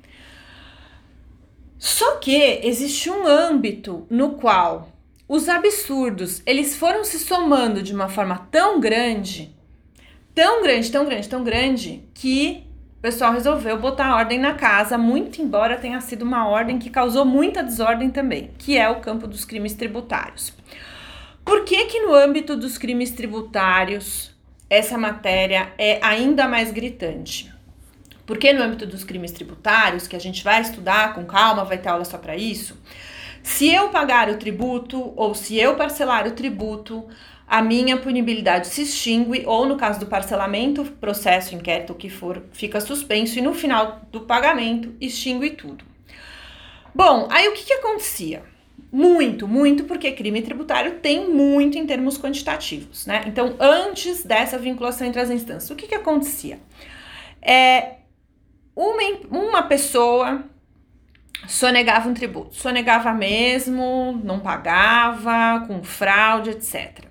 A: Só que existe um âmbito no qual os absurdos, eles foram se somando de uma forma tão grande, tão grande, tão grande, tão grande, que o pessoal resolveu botar ordem na casa, muito embora tenha sido uma ordem que causou muita desordem também, que é o campo dos crimes tributários. Por que que no âmbito dos crimes tributários essa matéria é ainda mais gritante? Porque no âmbito dos crimes tributários, que a gente vai estudar com calma, vai ter aula só para isso, se eu pagar o tributo ou se eu parcelar o tributo, a minha punibilidade se extingue, ou no caso do parcelamento, processo, inquérito, o que for, fica suspenso, e no final do pagamento, extingue tudo. Bom, aí o que que acontecia? Muito, muito, porque crime tributário tem muito em termos quantitativos, né? Então, antes dessa vinculação entre as instâncias, o que que acontecia? É, uma, uma pessoa sonegava um tributo, sonegava mesmo, não pagava, com fraude, etcétera.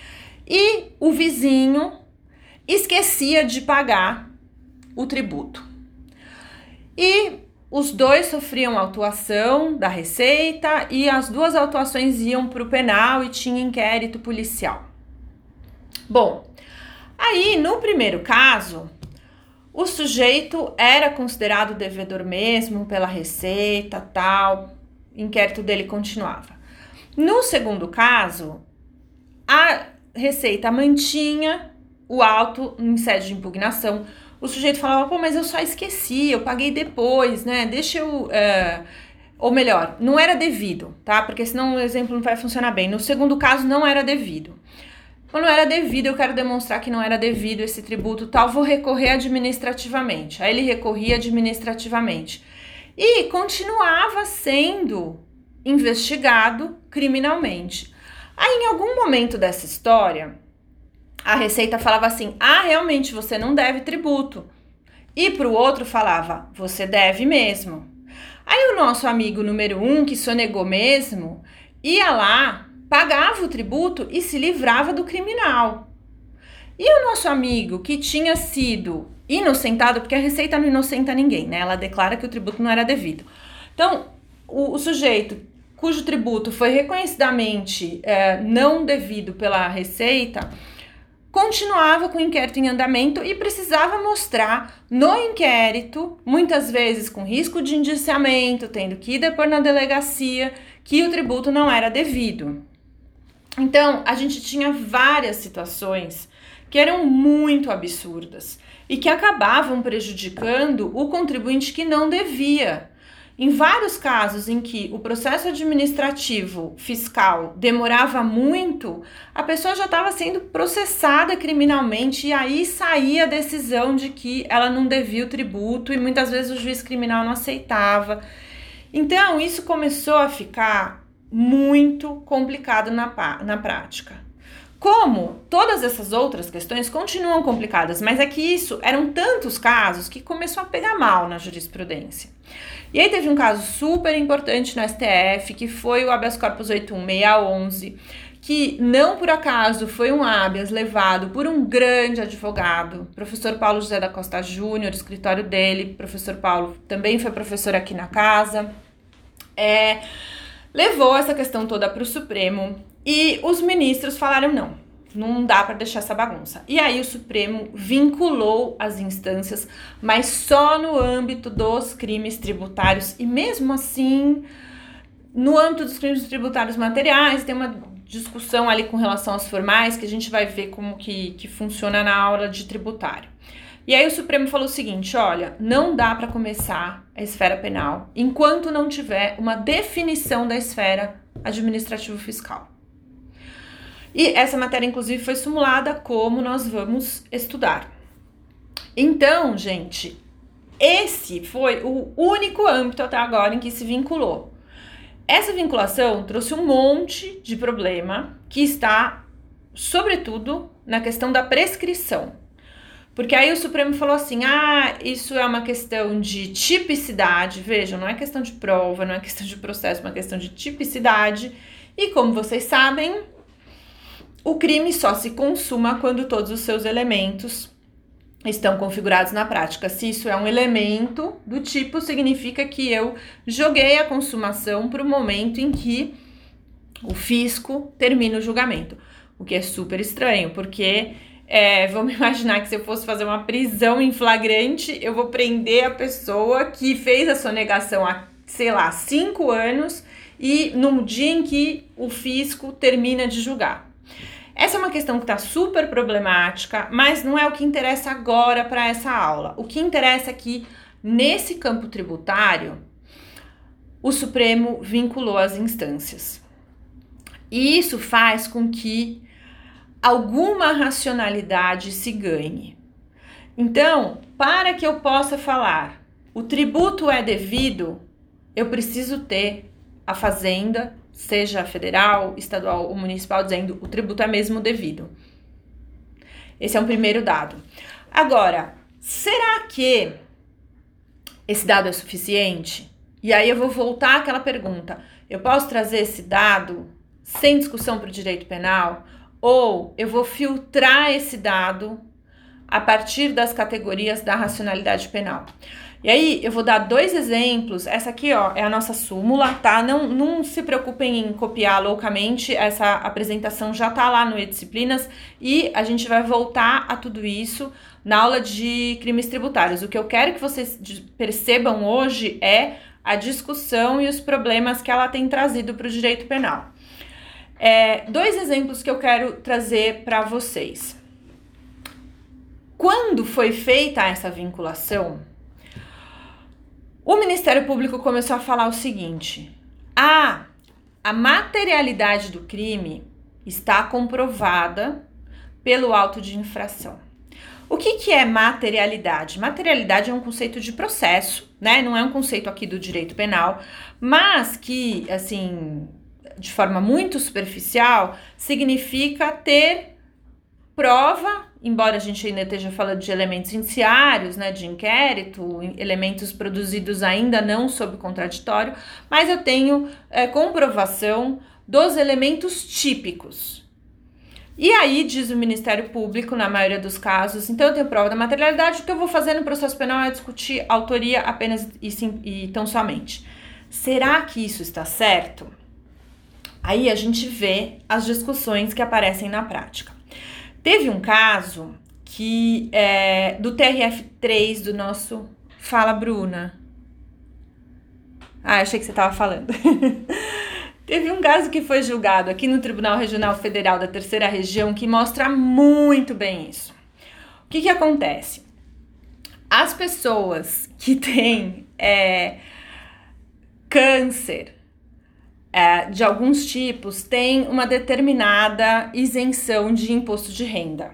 A: E o vizinho esquecia de pagar o tributo. E os dois sofriam autuação da Receita e as duas autuações iam para o penal e tinha inquérito policial. Bom, aí no primeiro caso, o sujeito era considerado devedor mesmo pela Receita, tal, o inquérito dele continuava. No segundo caso, a Receita mantinha o auto em sede de impugnação. O sujeito falava, pô, mas eu só esqueci, eu paguei depois, né, deixa eu... É... Ou melhor, não era devido, tá? Porque senão o exemplo não vai funcionar bem. No segundo caso, não era devido. Quando não era devido, eu quero demonstrar que não era devido esse tributo tal, vou recorrer administrativamente. Aí ele recorria administrativamente. E continuava sendo investigado criminalmente. Aí, em algum momento dessa história, a Receita falava assim, ah, realmente, você não deve tributo. E para o outro falava, você deve mesmo. Aí o nosso amigo número um, que sonegou mesmo, ia lá, pagava o tributo e se livrava do criminal. E o nosso amigo, que tinha sido inocentado, porque a Receita não inocenta ninguém, né? Ela declara que o tributo não era devido. Então, o, o sujeito cujo tributo foi reconhecidamente é, não devido pela Receita, continuava com o inquérito em andamento e precisava mostrar no inquérito, muitas vezes com risco de indiciamento, tendo que ir depor na delegacia, que o tributo não era devido. Então, a gente tinha várias situações que eram muito absurdas e que acabavam prejudicando o contribuinte que não devia. Em vários casos em que o processo administrativo fiscal demorava muito, a pessoa já estava sendo processada criminalmente e aí saía a decisão de que ela não devia o tributo e muitas vezes o juiz criminal não aceitava. Então, isso começou a ficar muito complicado na, na prática. Como todas essas outras questões continuam complicadas, mas é que isso eram tantos casos que começou a pegar mal na jurisprudência. E aí teve um caso super importante no S T F, que foi o habeas corpus oito um seis um, que não por acaso foi um habeas levado por um grande advogado, professor Paulo José da Costa Júnior, escritório dele, professor Paulo também foi professor aqui na casa, é, levou essa questão toda para o Supremo e os ministros falaram não. Não dá para deixar essa bagunça. E aí o Supremo vinculou as instâncias, mas só no âmbito dos crimes tributários. E mesmo assim, no âmbito dos crimes tributários materiais, tem uma discussão ali com relação aos formais, que a gente vai ver como que, que funciona na aula de tributário. E aí o Supremo falou o seguinte, olha, não dá para começar a esfera penal enquanto não tiver uma definição da esfera administrativo-fiscal. E essa matéria, inclusive, foi simulada como nós vamos estudar. Então, gente, esse foi o único âmbito até agora em que se vinculou. Essa vinculação trouxe um monte de problema que está, sobretudo, na questão da prescrição. Porque aí o Supremo falou assim, ah, isso é uma questão de tipicidade. Vejam, não é questão de prova, não é questão de processo, é uma questão de tipicidade. E como vocês sabem, o crime só se consuma quando todos os seus elementos estão configurados na prática. Se isso é um elemento do tipo, significa que eu joguei a consumação para o momento em que o fisco termina o julgamento. O que é super estranho, porque é, vamos imaginar que se eu fosse fazer uma prisão em flagrante, eu vou prender a pessoa que fez a sonegação há, sei lá, cinco anos e no dia em que o fisco termina de julgar. Essa é uma questão que está super problemática, mas não é o que interessa agora para essa aula. O que interessa é que, nesse campo tributário, o Supremo vinculou as instâncias. E isso faz com que alguma racionalidade se ganhe. Então, para que eu possa falar o tributo é devido, eu preciso ter a Fazenda, seja federal, estadual ou municipal, dizendo o tributo é mesmo devido. Esse é um primeiro dado. Agora, será que esse dado é suficiente? E aí eu vou voltar àquela pergunta. Eu posso trazer esse dado sem discussão para o direito penal? Ou eu vou filtrar esse dado a partir das categorias da racionalidade penal? E aí eu vou dar dois exemplos. Essa aqui, ó, é a nossa súmula, tá? Não, não se preocupem em copiar loucamente, essa apresentação já tá lá no E-Disciplinas e a gente vai voltar a tudo isso na aula de crimes tributários. O que eu quero que vocês percebam hoje é a discussão e os problemas que ela tem trazido para o direito penal. É, dois exemplos que eu quero trazer para vocês. Quando foi feita essa vinculação, o Ministério Público começou a falar o seguinte: ah, a materialidade do crime está comprovada pelo auto de infração. O que, que é materialidade? Materialidade é um conceito de processo, né? Não é um conceito aqui do direito penal, mas que, assim, de forma muito superficial, significa ter prova, embora a gente ainda esteja falando de elementos indiciários, né, de inquérito, elementos produzidos ainda não sob contraditório, mas eu tenho é, comprovação dos elementos típicos. E aí, diz o Ministério Público, na maioria dos casos, então eu tenho prova da materialidade, o que eu vou fazer no processo penal é discutir autoria apenas e, sim, e tão somente. Será que isso está certo? Aí a gente vê as discussões que aparecem na prática. Teve um caso que é do T R F três do nosso... Fala, Bruna. Ah, achei que você estava falando. Teve um caso que foi julgado aqui no Tribunal Regional Federal da Terceira Região que mostra muito bem isso. O que que acontece? As pessoas que têm é, câncer é, de alguns tipos têm uma determinada isenção de imposto de renda.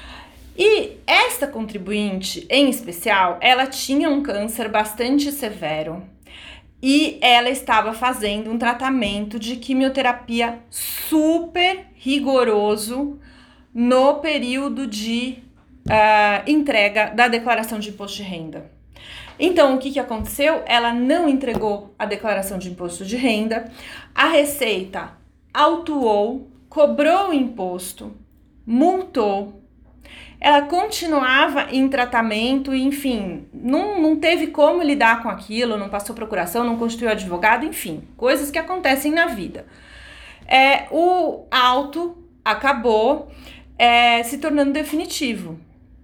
A: E esta contribuinte, em especial, ela tinha um câncer bastante severo e ela estava fazendo um tratamento de quimioterapia super rigoroso no período de uh, entrega da declaração de imposto de renda. Então, o que, que aconteceu? Ela não entregou a declaração de imposto de renda, a Receita autuou, cobrou o imposto, multou, ela continuava em tratamento, enfim, não, não teve como lidar com aquilo, não passou procuração, não constituiu advogado, enfim, coisas que acontecem na vida. É, o auto acabou é, se tornando definitivo.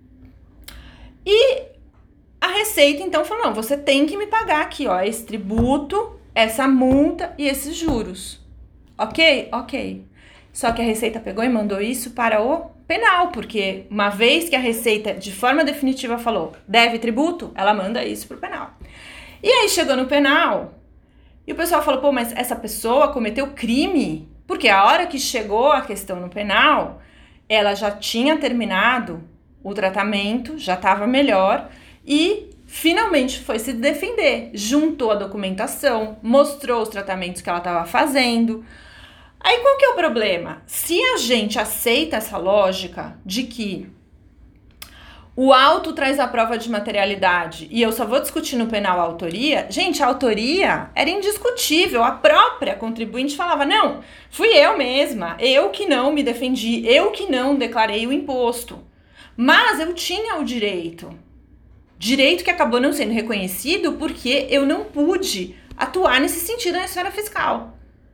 A: E a Receita, então, falou, não, você tem que me pagar aqui, ó, esse tributo, essa multa e esses juros. Ok? Ok. Só que a Receita pegou e mandou isso para o penal, porque uma vez que a Receita, de forma definitiva, falou, deve tributo, ela manda isso pro penal. E aí chegou no penal, e o pessoal falou, pô, mas essa pessoa cometeu crime? Porque a hora que chegou a questão no penal, ela já tinha terminado o tratamento, já estava melhor, e finalmente foi se defender, juntou a documentação, mostrou os tratamentos que ela estava fazendo. Aí qual que é o problema? Se a gente aceita essa lógica de que o auto traz a prova de materialidade e eu só vou discutir no penal a autoria, gente, a autoria era indiscutível, a própria contribuinte falava, não, fui eu mesma, eu que não me defendi, eu que não declarei o imposto, mas eu tinha o direito. Direito que acabou não sendo reconhecido porque eu não pude atuar nesse sentido na esfera fiscal.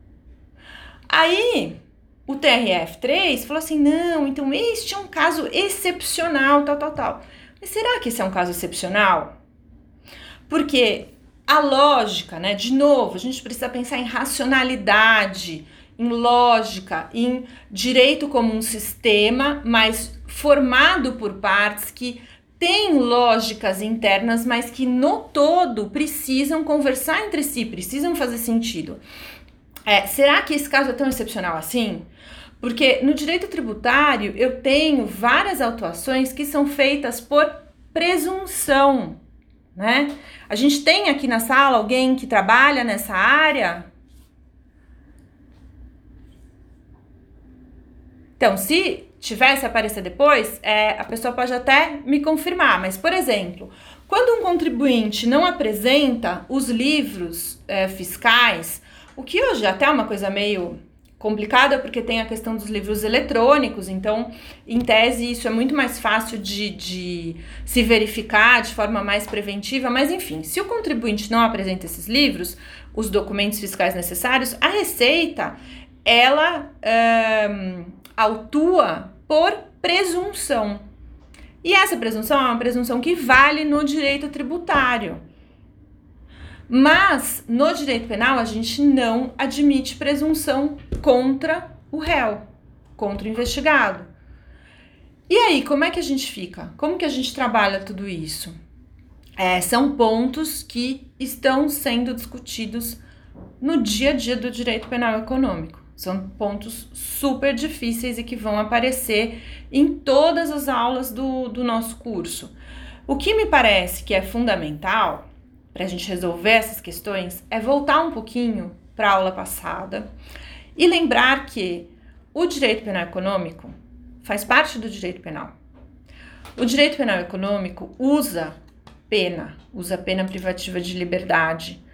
A: Aí, o T R F três falou assim, não, então este é um caso excepcional, tal, tal, tal. Mas será que esse é um caso excepcional? Porque A lógica, né? De novo, a gente precisa pensar em racionalidade, em lógica, em direito como um sistema, mas formado por partes que têm lógicas internas, mas que no todo precisam conversar entre si, precisam fazer sentido. É, será que esse caso é tão excepcional assim? Porque no direito tributário eu tenho várias autuações que são feitas por presunção, né? A gente tem aqui na sala alguém que trabalha nessa área? Então, se tivesse aparecer depois, é, a pessoa pode até me confirmar, mas, por exemplo, quando um contribuinte não apresenta os livros é, fiscais, o que hoje até é uma coisa meio complicada, porque tem a questão dos livros eletrônicos, então, em tese, isso é muito mais fácil de, de se verificar de forma mais preventiva, mas enfim, se o contribuinte não apresenta esses livros, os documentos fiscais necessários, a Receita, ela um, autua por presunção. E essa presunção é uma presunção que vale no direito tributário. Mas, no direito penal, a gente não admite presunção contra o réu, contra o investigado. E aí, como é que a gente fica? Como que a gente trabalha tudo isso? É, são pontos que estão sendo discutidos no dia a dia do direito penal econômico. São pontos super difíceis e que vão aparecer em todas as aulas do, do nosso curso. O que me parece que é fundamental para a gente resolver essas questões é voltar um pouquinho para a aula passada e lembrar que o direito penal econômico faz parte do direito penal. O direito penal econômico usa pena, usa pena privativa de liberdade,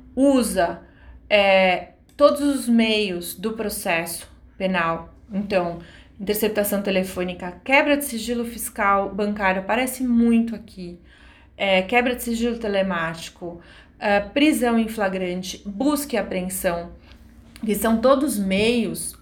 A: usa é, todos os meios do processo penal. Então, interceptação telefônica, quebra de sigilo fiscal bancário, aparece muito aqui. É, quebra de sigilo telemático, é, prisão em flagrante, busca e apreensão, que são todos meios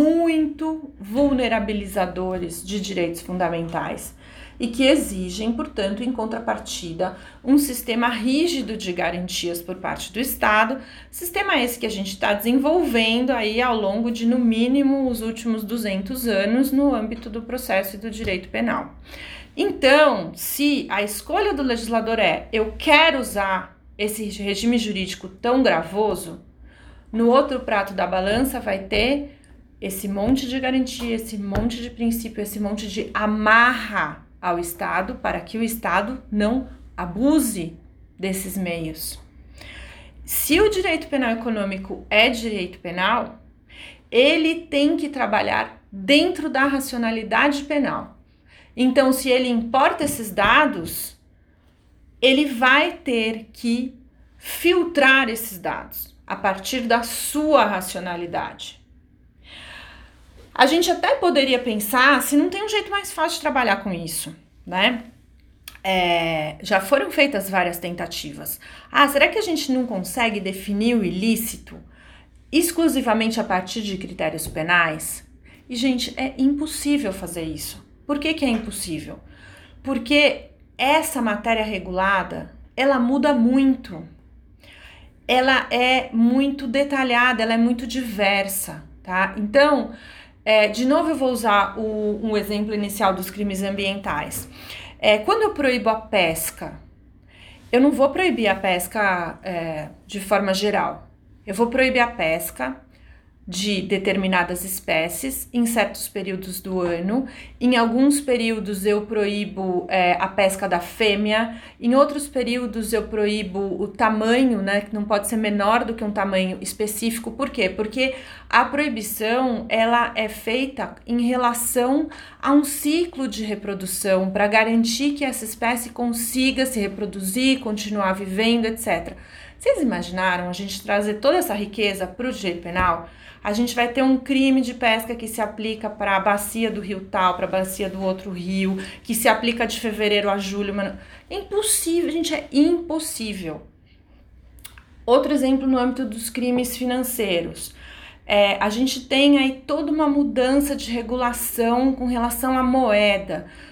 A: muito vulnerabilizadores de direitos fundamentais e que exigem, portanto, em contrapartida, um sistema rígido de garantias por parte do Estado, sistema esse que a gente está desenvolvendo aí ao longo de, no mínimo, os últimos duzentos anos no âmbito do processo e do direito penal. Então, se a escolha do legislador é eu quero usar esse regime jurídico tão gravoso, no outro prato da balança vai ter esse monte de garantia, esse monte de princípio, esse monte de amarra ao Estado para que o Estado não abuse desses meios. Se o direito penal econômico é direito penal, ele tem que trabalhar dentro da racionalidade penal. Então, se ele importa esses dados, ele vai ter que filtrar esses dados a partir da sua racionalidade. A gente até poderia pensar se não tem um jeito mais fácil de trabalhar com isso, né? É, já foram feitas várias tentativas. Ah, será que a gente não consegue definir o ilícito exclusivamente a partir de critérios penais? E, gente, é impossível fazer isso. Por que que é impossível? Porque essa matéria regulada, ela muda muito. Ela é muito detalhada, ela é muito diversa, tá? Então, é, de novo eu vou usar o, um exemplo inicial dos crimes ambientais. É, quando eu proíbo a pesca, eu não vou proibir a pesca é, de forma geral. Eu vou proibir a pesca de determinadas espécies em certos períodos do ano. Em alguns períodos eu proíbo é, a pesca da fêmea, em outros períodos eu proíbo o tamanho, né, que não pode ser menor do que um tamanho específico. Por quê? Porque a proibição ela é feita em relação a um ciclo de reprodução para garantir que essa espécie consiga se reproduzir, continuar vivendo, etcétera. Vocês imaginaram a gente trazer toda essa riqueza para o direito penal? A gente vai ter um crime de pesca que se aplica para a bacia do rio tal, para a bacia do outro rio, que se aplica de fevereiro a julho. Mano. É impossível, gente, é impossível. Outro exemplo no âmbito dos crimes financeiros. É, a gente tem aí toda uma mudança de regulação com relação à moeda.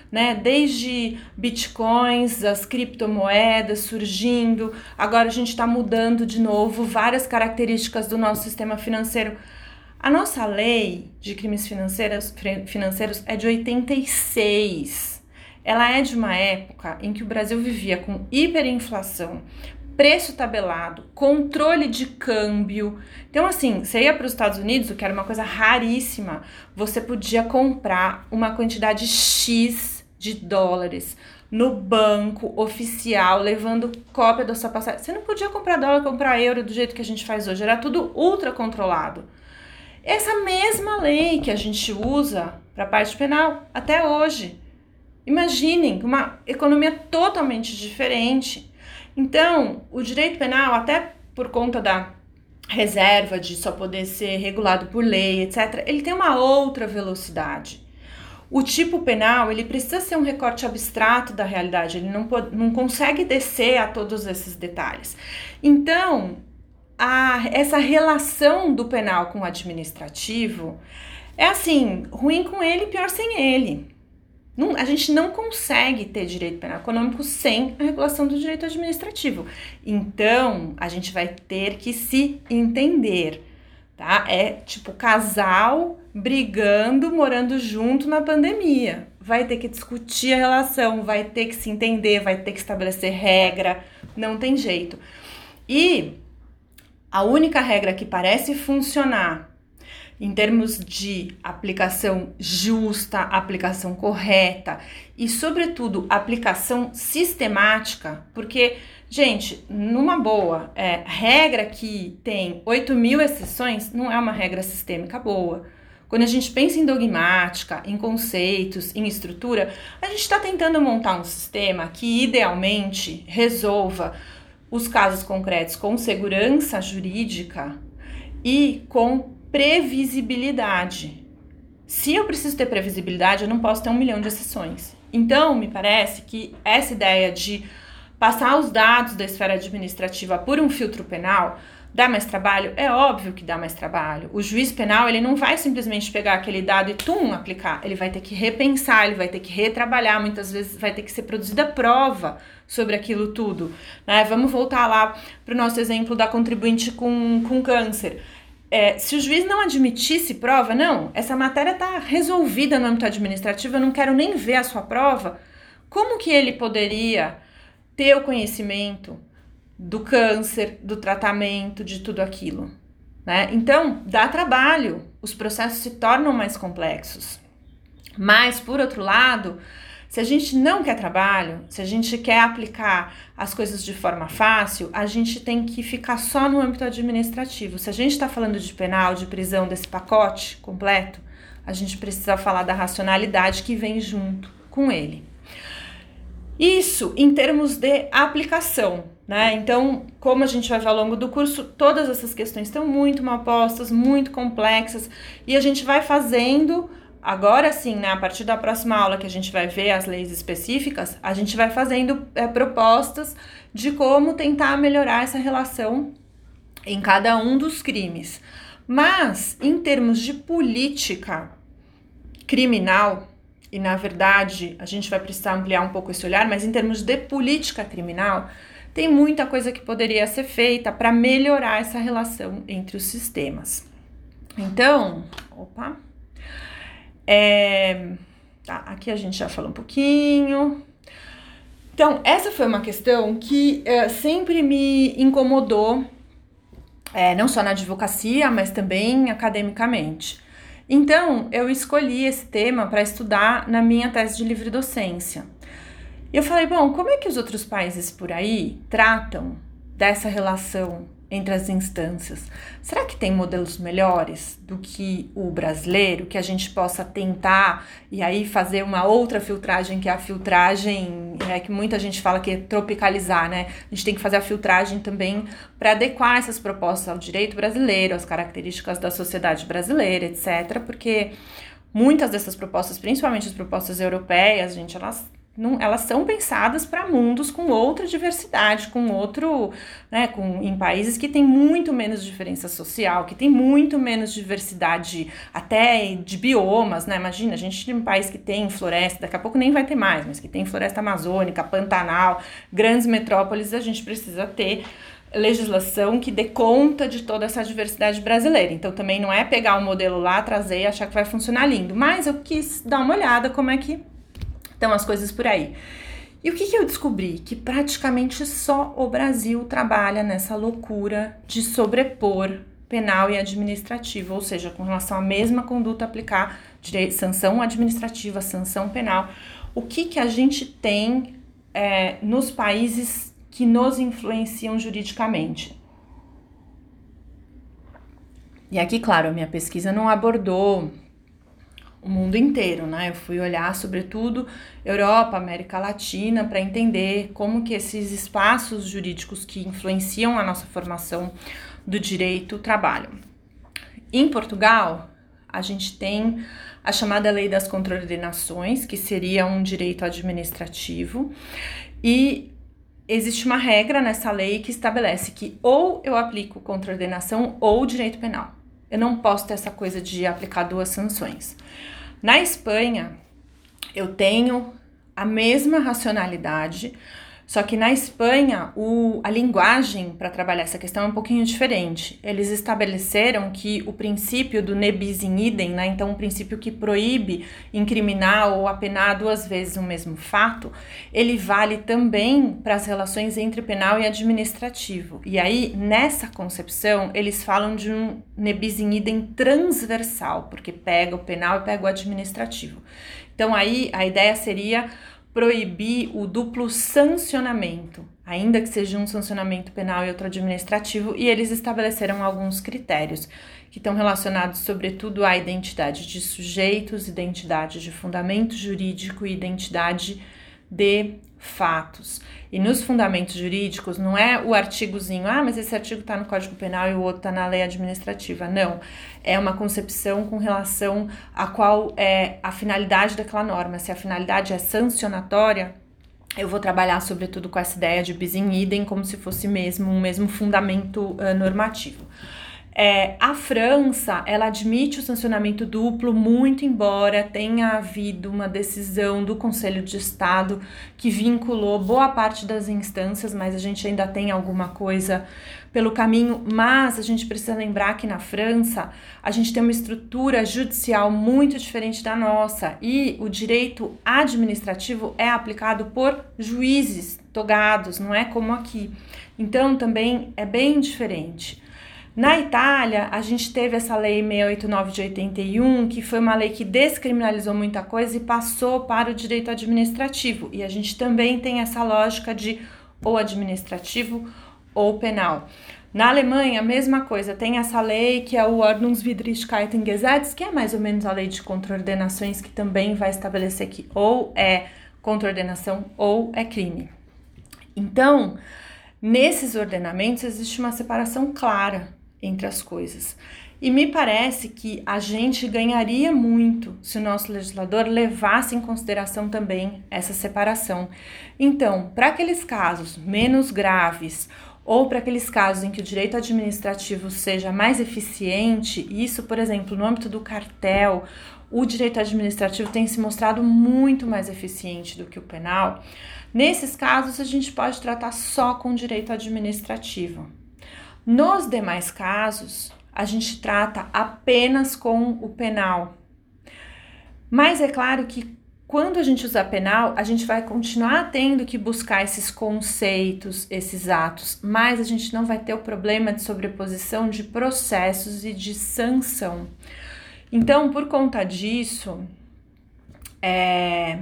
A: né? Desde bitcoins, as criptomoedas surgindo, agora a gente está mudando de novo várias características do nosso sistema financeiro. A nossa lei de crimes financeiros, financeiros é de oitenta e seis. Ela é de uma época em que o Brasil vivia com hiperinflação, preço tabelado, controle de câmbio. Então, assim, você ia para os Estados Unidos, o que era uma coisa raríssima, você podia comprar uma quantidade X de dólares no banco oficial, levando cópia da sua passagem. Você não podia comprar dólar, comprar euro do jeito que a gente faz hoje, era tudo ultra controlado. Essa mesma lei que a gente usa para a parte penal até hoje. Imaginem, uma economia totalmente diferente. Então, o direito penal, até por conta da reserva de só poder ser regulado por lei, etcétera, ele tem uma outra velocidade. O tipo penal, ele precisa ser um recorte abstrato da realidade, ele não, pode, não consegue descer a todos esses detalhes. Então, a, essa relação do penal com o administrativo é assim, ruim com ele e pior sem ele. Não, a gente não consegue ter direito penal econômico sem a regulação do direito administrativo. Então, a gente vai ter que se entender, tá? É tipo casal brigando, morando junto na pandemia. Vai ter que discutir a relação, vai ter que se entender, vai ter que estabelecer regra, não tem jeito. E a única regra que parece funcionar em termos de aplicação justa, aplicação correta e, sobretudo, aplicação sistemática, porque, gente, numa boa, é, regra que tem oito mil exceções não é uma regra sistêmica boa. Quando a gente pensa em dogmática, em conceitos, em estrutura, a gente está tentando montar um sistema que, idealmente, resolva os casos concretos com segurança jurídica e com previsibilidade. Se eu preciso ter previsibilidade, eu não posso ter um milhão de exceções. Então, me parece que essa ideia de passar os dados da esfera administrativa por um filtro penal dá mais trabalho? É óbvio que dá mais trabalho. O juiz penal, ele não vai simplesmente pegar aquele dado e tum, aplicar. Ele vai ter que repensar, ele vai ter que retrabalhar, muitas vezes vai ter que ser produzida prova sobre aquilo tudo, né? Vamos voltar lá para o nosso exemplo da contribuinte com, com câncer. É, se o juiz não admitisse prova, não, essa matéria está resolvida no âmbito administrativo, eu não quero nem ver a sua prova, como que ele poderia ter o conhecimento do câncer, do tratamento, de tudo aquilo, né? Então, dá trabalho, os processos se tornam mais complexos. Mas, por outro lado, se a gente não quer trabalho, se a gente quer aplicar as coisas de forma fácil, a gente tem que ficar só no âmbito administrativo. Se a gente está falando de penal, de prisão, desse pacote completo, a gente precisa falar da racionalidade que vem junto com ele. Isso em termos de aplicação, né? Então, como a gente vai ver ao longo do curso, todas essas questões estão muito mal postas, muito complexas, e a gente vai fazendo. Agora sim, né, a partir da próxima aula que a gente vai ver as leis específicas, a gente vai fazendo é, propostas de como tentar melhorar essa relação em cada um dos crimes. Mas, em termos de política criminal, e na verdade a gente vai precisar ampliar um pouco esse olhar, mas em termos de política criminal, tem muita coisa que poderia ser feita para melhorar essa relação entre os sistemas. Então, opa... É, tá, aqui a gente já falou um pouquinho. Então, essa foi uma questão que é, sempre me incomodou, é, não só na advocacia, mas também academicamente. Então, eu escolhi esse tema para estudar na minha tese de livre docência. E eu falei, bom, como é que os outros países por aí tratam dessa relação entre as instâncias? Será que tem modelos melhores do que o brasileiro, que a gente possa tentar e aí fazer uma outra filtragem, que é a filtragem é, que muita gente fala que é tropicalizar, né? A gente tem que fazer a filtragem também para adequar essas propostas ao direito brasileiro, às características da sociedade brasileira, etcétera. Porque muitas dessas propostas, principalmente as propostas europeias, gente, elas não, elas são pensadas para mundos com outra diversidade, com outro, né, com, em países que tem muito menos diferença social, que tem muito menos diversidade até de biomas, né? Imagina, a gente tem um país que tem floresta, daqui a pouco nem vai ter mais, mas que tem floresta amazônica, Pantanal, grandes metrópoles, a gente precisa ter legislação que dê conta de toda essa diversidade brasileira. Então também não é pegar um modelo lá, trazer e achar que vai funcionar lindo, mas eu quis dar uma olhada como é que estão as coisas por aí. E o que, que eu descobri? Que praticamente só o Brasil trabalha nessa loucura de sobrepor penal e administrativo, ou seja, com relação à mesma conduta aplicar direito, sanção administrativa, sanção penal. O que, que a gente tem é, nos países que nos influenciam juridicamente? E aqui, claro, a minha pesquisa não abordou o mundo inteiro, né? Eu fui olhar, sobretudo, Europa, América Latina, para entender como que esses espaços jurídicos que influenciam a nossa formação do direito trabalham. Em Portugal, a gente tem a chamada Lei das Contraordenações, que seria um direito administrativo, e existe uma regra nessa lei que estabelece que ou eu aplico contraordenação ou direito penal. Eu não posso ter essa coisa de aplicar duas sanções. Na Espanha, eu tenho a mesma racionalidade, só que na Espanha o, a linguagem para trabalhar essa questão é um pouquinho diferente. Eles estabeleceram que o princípio do ne bis in idem, né, então o princípio que proíbe incriminar ou apenar duas vezes o mesmo fato, ele vale também para as relações entre penal e administrativo. E aí, nessa concepção, eles falam de um ne bis in idem transversal, porque pega o penal e pega o administrativo. Então aí a ideia seria proibir o duplo sancionamento, ainda que seja um sancionamento penal e outro administrativo, e eles estabeleceram alguns critérios que estão relacionados sobretudo à identidade de sujeitos, identidade de fundamento jurídico e identidade de fatos. E nos fundamentos jurídicos não é o artigozinho, ah, mas esse artigo está no Código Penal e o outro está na lei administrativa. Não, é uma concepção com relação a qual é a finalidade daquela norma. Se a finalidade é sancionatória, eu vou trabalhar sobretudo com essa ideia de bis in idem, como se fosse mesmo um mesmo fundamento uh, normativo. É, a França, ela admite o sancionamento duplo, muito embora tenha havido uma decisão do Conselho de Estado que vinculou boa parte das instâncias, mas a gente ainda tem alguma coisa pelo caminho. Mas a gente precisa lembrar que na França a gente tem uma estrutura judicial muito diferente da nossa e o direito administrativo é aplicado por juízes togados, não é como aqui. Então também é bem diferente. Na Itália, a gente teve essa lei seiscentos e oitenta e nove de oitenta e um, que foi uma lei que descriminalizou muita coisa e passou para o direito administrativo. E a gente também tem essa lógica de ou administrativo ou penal. Na Alemanha, a mesma coisa, tem essa lei que é o Ordnungswidrigkeitengesetz, que é mais ou menos a lei de contraordenações, que também vai estabelecer que ou é contraordenação ou é crime. Então, nesses ordenamentos existe uma separação clara entre as coisas. E me parece que a gente ganharia muito se o nosso legislador levasse em consideração também essa separação. Então, para aqueles casos menos graves ou para aqueles casos em que o direito administrativo seja mais eficiente, isso, por exemplo, no âmbito do cartel, o direito administrativo tem se mostrado muito mais eficiente do que o penal. Nesses casos, a gente pode tratar só com direito administrativo. Nos demais casos, a gente trata apenas com o penal. Mas é claro que quando a gente usa penal, a gente vai continuar tendo que buscar esses conceitos, esses atos, mas a gente não vai ter o problema de sobreposição de processos e de sanção. Então, por conta disso, é...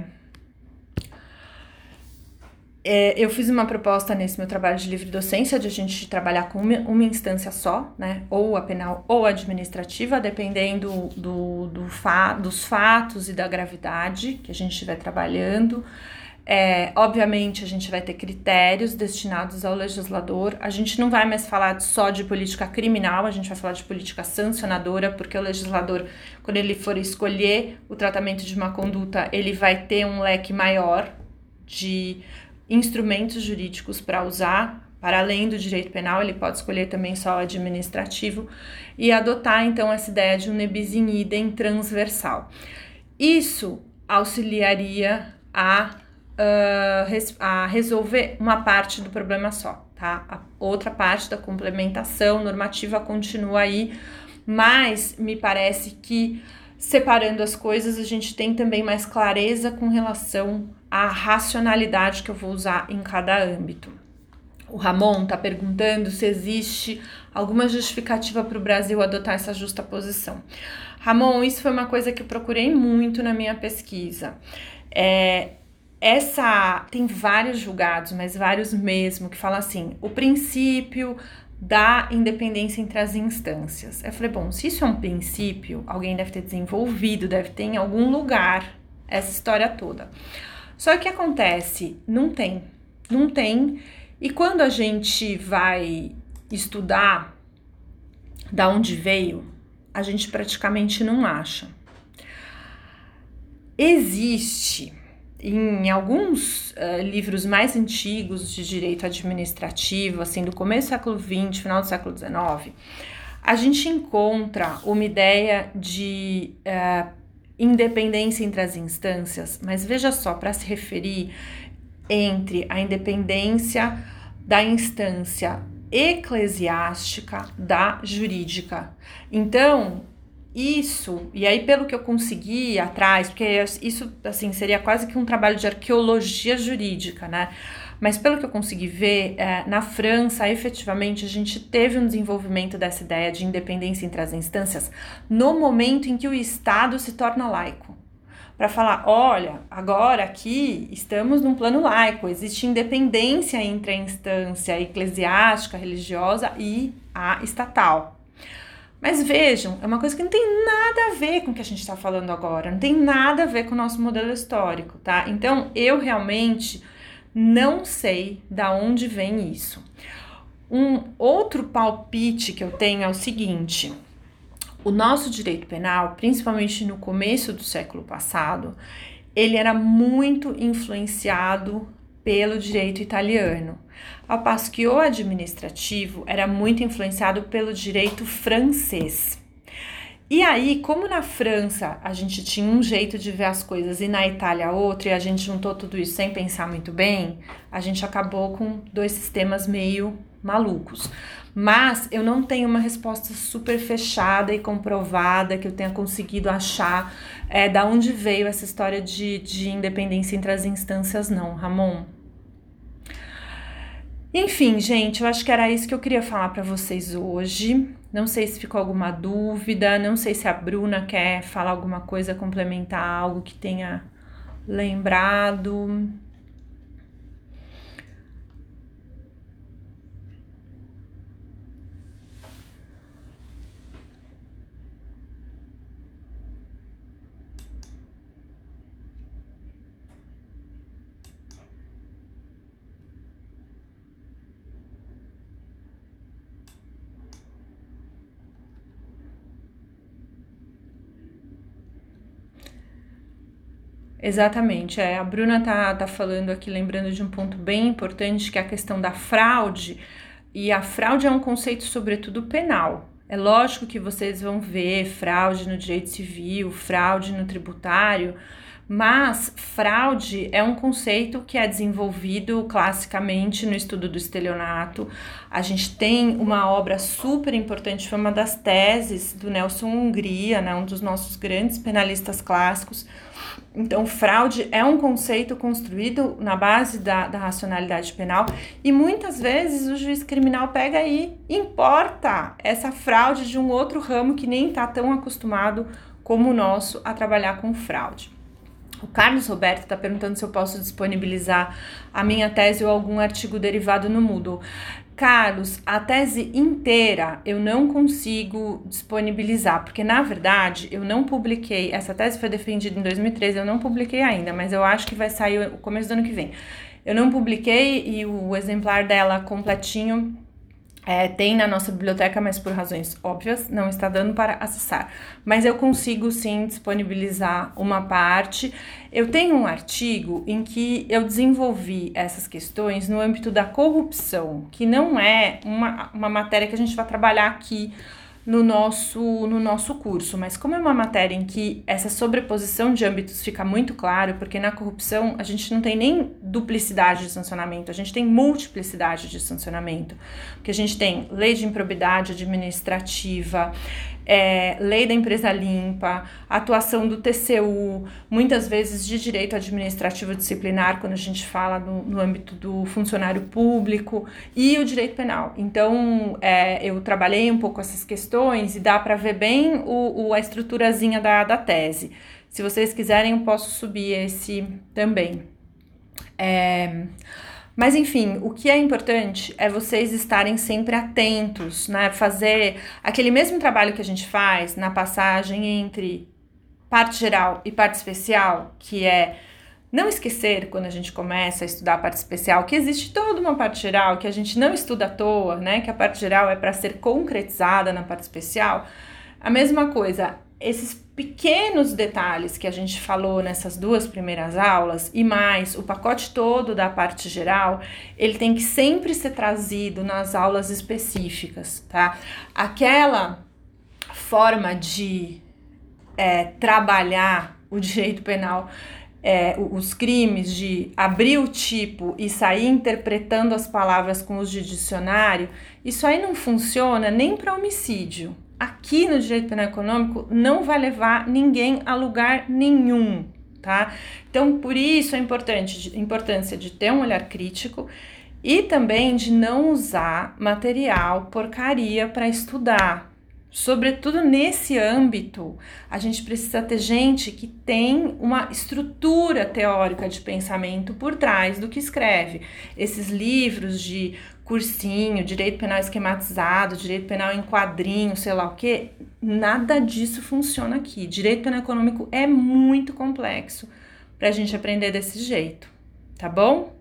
A: É, eu fiz uma proposta nesse meu trabalho de livre docência de a gente trabalhar com uma, uma instância só, né? Ou a penal ou a administrativa, dependendo do, do fa, dos fatos e da gravidade que a gente estiver trabalhando. É, obviamente, a gente vai ter critérios destinados ao legislador. A gente não vai mais falar só de política criminal, a gente vai falar de política sancionadora, porque o legislador, quando ele for escolher o tratamento de uma conduta, ele vai ter um leque maior de instrumentos jurídicos para usar. Para além do direito penal, ele pode escolher também só o administrativo e adotar, então, essa ideia de um nebis in idem transversal. Isso auxiliaria a, uh, res, a resolver uma parte do problema só, tá? A outra parte da complementação normativa continua aí, mas me parece que, separando as coisas, a gente tem também mais clareza com relação à racionalidade que eu vou usar em cada âmbito. O Ramon está perguntando se existe alguma justificativa para o Brasil adotar essa justa posição. Ramon, isso foi uma coisa que eu procurei muito na minha pesquisa. É, essa tem vários julgados, mas vários mesmo, que falam assim, o princípio da independência entre as instâncias. Eu falei, bom, se isso é um princípio, alguém deve ter desenvolvido, deve ter em algum lugar essa história toda. Só que acontece, não tem, não tem. E quando a gente vai estudar da onde veio, a gente praticamente não acha. Existe em alguns uh, livros mais antigos de direito administrativo, assim, do começo do século vinte, final do século dezenove, a gente encontra uma ideia de uh, independência entre as instâncias, mas veja só, para se referir entre a independência da instância eclesiástica da jurídica. Então, isso, e aí pelo que eu consegui ir atrás, porque isso, assim, seria quase que um trabalho de arqueologia jurídica, né? Mas pelo que eu consegui ver, é, na França, efetivamente, a gente teve um desenvolvimento dessa ideia de independência entre as instâncias no momento em que o Estado se torna laico. Para falar, olha, agora aqui estamos num plano laico, existe independência entre a instância eclesiástica, religiosa e a estatal. Mas vejam, é uma coisa que não tem nada a ver com o que a gente está falando agora, não tem nada a ver com o nosso modelo histórico, tá? Então, eu realmente não sei da onde vem isso. Um outro palpite que eu tenho é o seguinte: o nosso direito penal, principalmente no começo do século passado, ele era muito influenciado pelo direito italiano, ao passo que o administrativo era muito influenciado pelo direito francês. E aí, como na França a gente tinha um jeito de ver as coisas e na Itália outro, e a gente juntou tudo isso sem pensar muito bem, a gente acabou com dois sistemas meio malucos. Mas eu não tenho uma resposta super fechada e comprovada que eu tenha conseguido achar é, da onde veio essa história de, de independência entre as instâncias, não, Ramon. Enfim, gente, eu acho que era isso que eu queria falar para vocês hoje. Não sei se ficou alguma dúvida, não sei se a Bruna quer falar alguma coisa, complementar algo que tenha lembrado. Exatamente, é, a Bruna tá, tá falando aqui, lembrando de um ponto bem importante, que é a questão da fraude, e a fraude é um conceito sobretudo penal. É lógico que vocês vão ver fraude no direito civil, fraude no tributário, mas fraude é um conceito que é desenvolvido classicamente no estudo do estelionato. A gente tem uma obra super importante, foi uma das teses do Nelson Hungria, né, um dos nossos grandes penalistas clássicos. Então, fraude é um conceito construído na base da, da racionalidade penal, e muitas vezes o juiz criminal pega e importa essa fraude de um outro ramo que nem está tão acostumado como o nosso a trabalhar com fraude. O Carlos Roberto está perguntando se eu posso disponibilizar a minha tese ou algum artigo derivado no Moodle. Carlos, a tese inteira eu não consigo disponibilizar, porque na verdade eu não publiquei, essa tese foi defendida em dois mil e treze, eu não publiquei ainda, mas eu acho que vai sair o começo do ano que vem. Eu não publiquei e o exemplar dela completinho É, tem na nossa biblioteca, mas por razões óbvias não está dando para acessar. Mas eu consigo sim disponibilizar uma parte. Eu tenho um artigo em que eu desenvolvi essas questões no âmbito da corrupção, que não é uma, uma matéria que a gente vai trabalhar aqui no nosso, no nosso curso, mas como é uma matéria em que essa sobreposição de âmbitos fica muito claro, porque na corrupção a gente não tem nem duplicidade de sancionamento, a gente tem multiplicidade de sancionamento, porque a gente tem lei de improbidade administrativa, é, lei da empresa limpa, atuação do T C U, muitas vezes de direito administrativo disciplinar, quando a gente fala no, no âmbito do funcionário público, e o direito penal. Então, é, eu trabalhei um pouco essas questões e dá para ver bem o, o, a estruturazinha da, da tese. Se vocês quiserem, eu posso subir esse também. É... Mas, enfim, o que é importante é vocês estarem sempre atentos, né? Fazer aquele mesmo trabalho que a gente faz na passagem entre parte geral e parte especial, que é não esquecer, quando a gente começa a estudar a parte especial, que existe toda uma parte geral que a gente não estuda à toa, né? Que a parte geral é para ser concretizada na parte especial. A mesma coisa, esses pequenos detalhes que a gente falou nessas duas primeiras aulas e mais o pacote todo da parte geral, ele tem que sempre ser trazido nas aulas específicas, tá? Aquela forma de é, trabalhar o direito penal, é, os crimes, de abrir o tipo e sair interpretando as palavras com os de dicionário, isso aí não funciona nem para homicídio. Aqui no direito penal econômico não vai levar ninguém a lugar nenhum, tá? Então, por isso a importante, a importância de ter um olhar crítico e também de não usar material porcaria para estudar. Sobretudo nesse âmbito, a gente precisa ter gente que tem uma estrutura teórica de pensamento por trás do que escreve. Esses livros de cursinho, direito penal esquematizado, direito penal em quadrinho, sei lá o que, nada disso funciona aqui. Direito penal econômico é muito complexo pra gente aprender desse jeito, tá bom?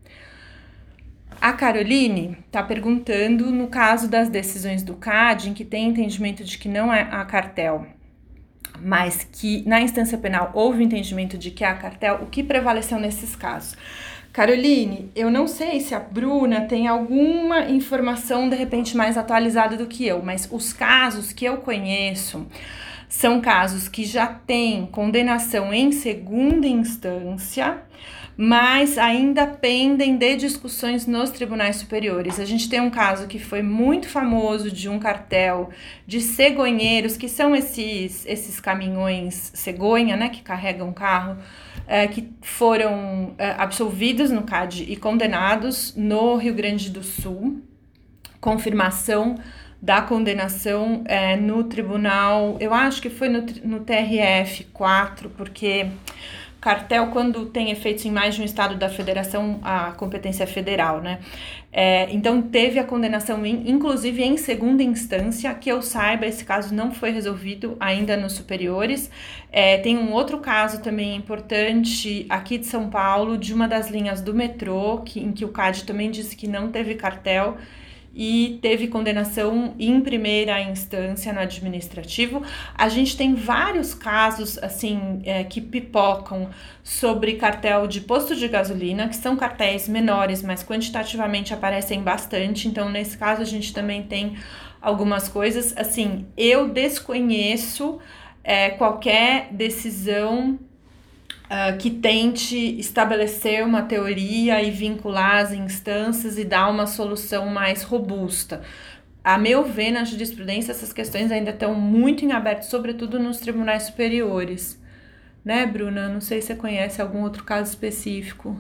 A: A Caroline tá perguntando, no caso das decisões do C A D, em que tem entendimento de que não é a cartel, mas que na instância penal houve entendimento de que é a cartel, o que prevaleceu nesses casos? Caroline, eu não sei se a Bruna tem alguma informação de repente mais atualizada do que eu, mas os casos que eu conheço são casos que já têm condenação em segunda instância, mas ainda pendem de discussões nos tribunais superiores. A gente tem um caso que foi muito famoso de um cartel de cegonheiros, que são esses, esses caminhões cegonha, né, que carregam carro, é, que foram é, absolvidos no C A D e condenados no Rio Grande do Sul. Confirmação da condenação é, no tribunal, eu acho que foi no, no T R F quatro, porque cartel, quando tem efeitos em mais de um estado da federação, a competência é federal, né? É, então, teve a condenação, em, inclusive em segunda instância, que eu saiba, esse caso não foi resolvido ainda nos superiores. É, tem um outro caso também importante aqui de São Paulo, de uma das linhas do metrô, que, em que o C A D também disse que não teve cartel, e teve condenação em primeira instância no administrativo. A gente tem vários casos assim é, que pipocam sobre cartel de posto de gasolina, que são cartéis menores, mas quantitativamente aparecem bastante. Então, nesse caso, a gente também tem algumas coisas. Assim, eu desconheço é, qualquer decisão Uh, que tente estabelecer uma teoria e vincular as instâncias e dar uma solução mais robusta. A meu ver, na jurisprudência, essas questões ainda estão muito em aberto, sobretudo nos tribunais superiores. Né, Bruna? Não sei se você conhece algum outro caso específico.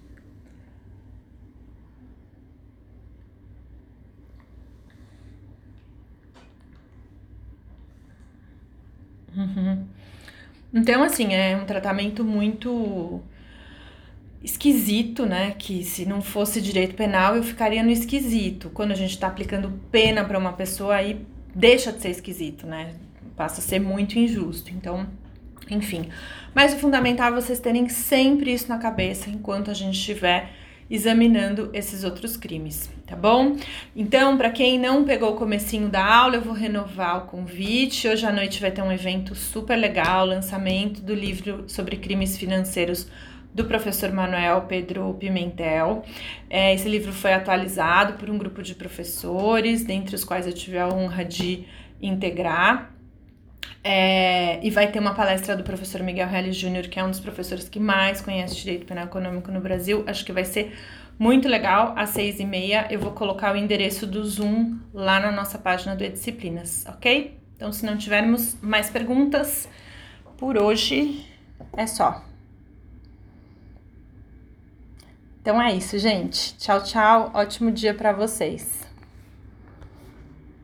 A: Uhum. Então, assim, é um tratamento muito esquisito, né? Que se não fosse direito penal, eu ficaria no esquisito. Quando a gente tá aplicando pena para uma pessoa, aí deixa de ser esquisito, né? Passa a ser muito injusto. Então, enfim. Mas o fundamental é vocês terem sempre isso na cabeça enquanto a gente estiver examinando esses outros crimes, tá bom? Então, para quem não pegou o comecinho da aula, eu vou renovar o convite. Hoje à noite vai ter um evento super legal, lançamento do livro sobre crimes financeiros do professor Manuel Pedro Pimentel. É, esse livro foi atualizado por um grupo de professores, dentre os quais eu tive a honra de integrar. É, e vai ter uma palestra do professor Miguel Reles Júnior, que é um dos professores que mais conhece direito penal econômico no Brasil. Acho que vai ser muito legal, às seis e meia. Eu vou colocar o endereço do Zoom lá na nossa página do E-Disciplinas, ok? Então, se não tivermos mais perguntas, por hoje é só. Então é isso, gente. Tchau, tchau. Ótimo dia para vocês.